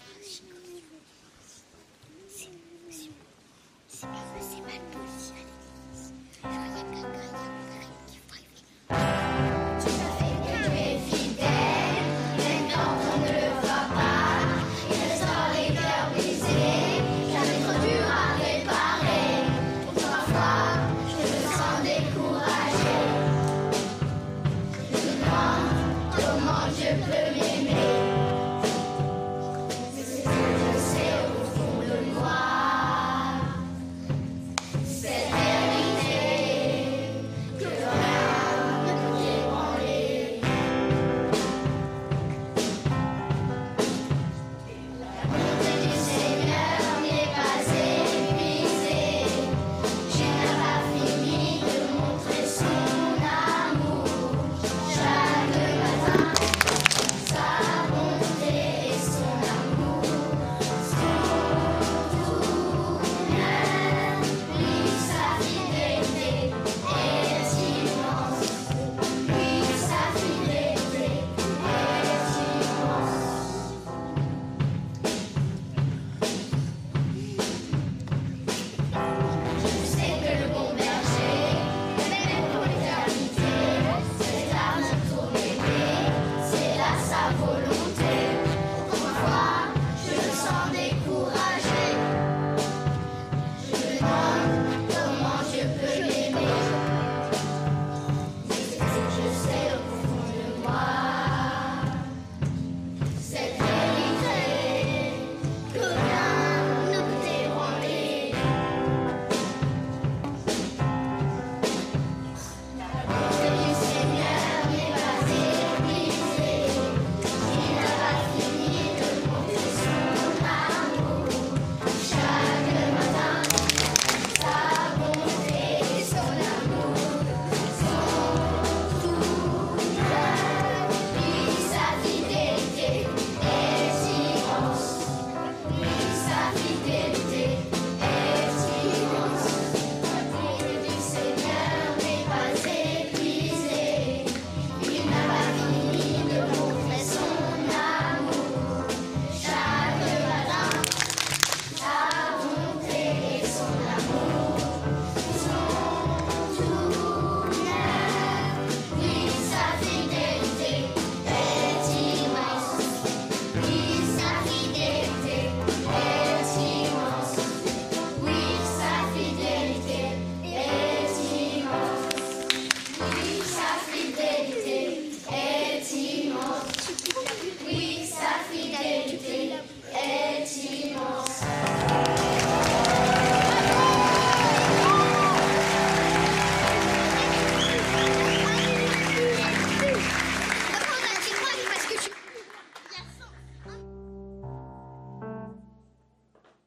S13: C'est pas possible.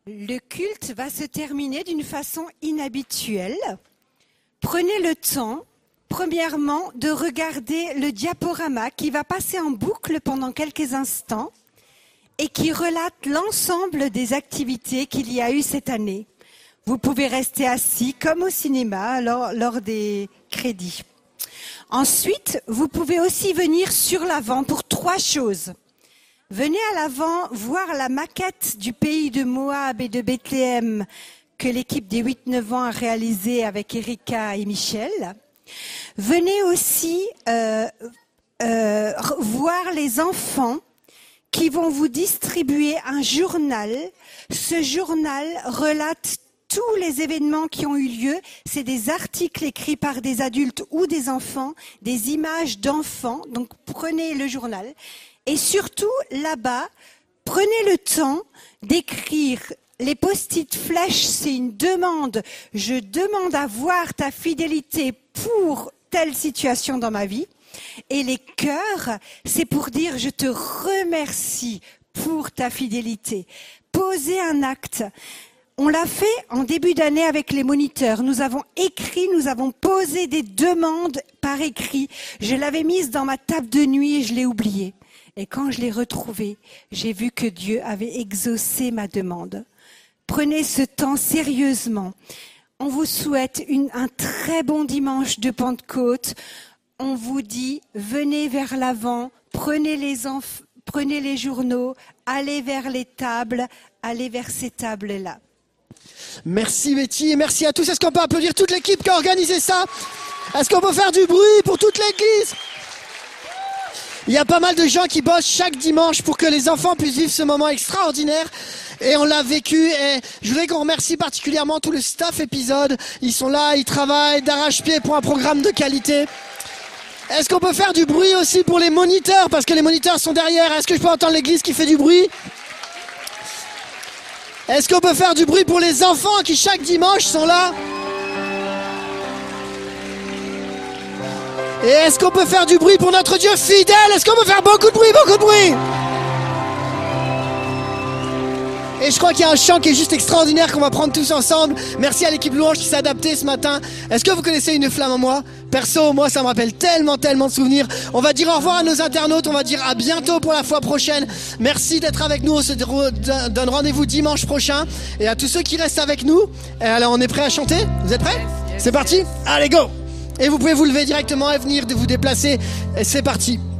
S9: Le culte va se terminer d'une façon inhabituelle. Prenez le temps, premièrement, de regarder le diaporama qui va passer en boucle pendant quelques instants et qui relate l'ensemble des activités qu'il y a eu cette année. Vous pouvez rester assis comme au cinéma lors des crédits. Ensuite, vous pouvez aussi venir sur l'avant pour 3 choses. Venez à l'avant voir la maquette du pays de Moab et de Bethléem que l'équipe des 8-9 ans a réalisée avec Erika et Michel. Venez aussi voir les enfants qui vont vous distribuer un journal. Ce journal relate tous les événements qui ont eu lieu. C'est des articles écrits par des adultes ou des enfants, des images d'enfants. Donc prenez le journal. Et surtout, là-bas, prenez le temps d'écrire les post-it flèches, c'est une demande. Je demande à voir ta fidélité pour telle situation dans ma vie. Et les cœurs, c'est pour dire je te remercie pour ta fidélité. Posez un acte. On l'a fait en début d'année avec les moniteurs. Nous avons écrit, nous avons posé des demandes par écrit. Je l'avais mise dans ma table de nuit et je l'ai oubliée. Et quand je l'ai retrouvée, j'ai vu que Dieu avait exaucé ma demande. Prenez ce temps sérieusement. On vous souhaite un très bon dimanche de Pentecôte. On vous dit, venez vers l'avant, prenez les journaux, allez vers les tables, allez vers ces tables-là.
S1: Merci Betty et merci à tous. Est-ce qu'on peut applaudir toute l'équipe qui a organisé ça? Est-ce qu'on peut faire du bruit pour toute l'église? Il y a pas mal de gens qui bossent chaque dimanche pour que les enfants puissent vivre ce moment extraordinaire. Et on l'a vécu et je voudrais qu'on remercie particulièrement tout le staff épisode. Ils sont là, ils travaillent d'arrache-pied pour un programme de qualité. Est-ce qu'on peut faire du bruit aussi pour les moniteurs? Parce que les moniteurs sont derrière. Est-ce que je peux entendre l'église qui fait du bruit? Est-ce qu'on peut faire du bruit pour les enfants qui chaque dimanche sont là? Et est-ce qu'on peut faire du bruit pour notre Dieu fidèle? Est-ce qu'on peut faire beaucoup de bruit, beaucoup de bruit? Et je crois qu'il y a un chant qui est juste extraordinaire qu'on va prendre tous ensemble. Merci à l'équipe Louange qui s'est adaptée ce matin. Est-ce que vous connaissez Une flamme en moi? Perso, moi ça me rappelle tellement de souvenirs. On va dire au revoir à nos internautes, on va dire à bientôt pour la fois prochaine. Merci d'être avec nous, on se donne rendez-vous dimanche prochain. Et à tous ceux qui restent avec nous, alors on est prêts à chanter? Vous êtes prêts? C'est parti? Allez go! Et vous pouvez vous lever directement et venir vous déplacer. Et c'est parti.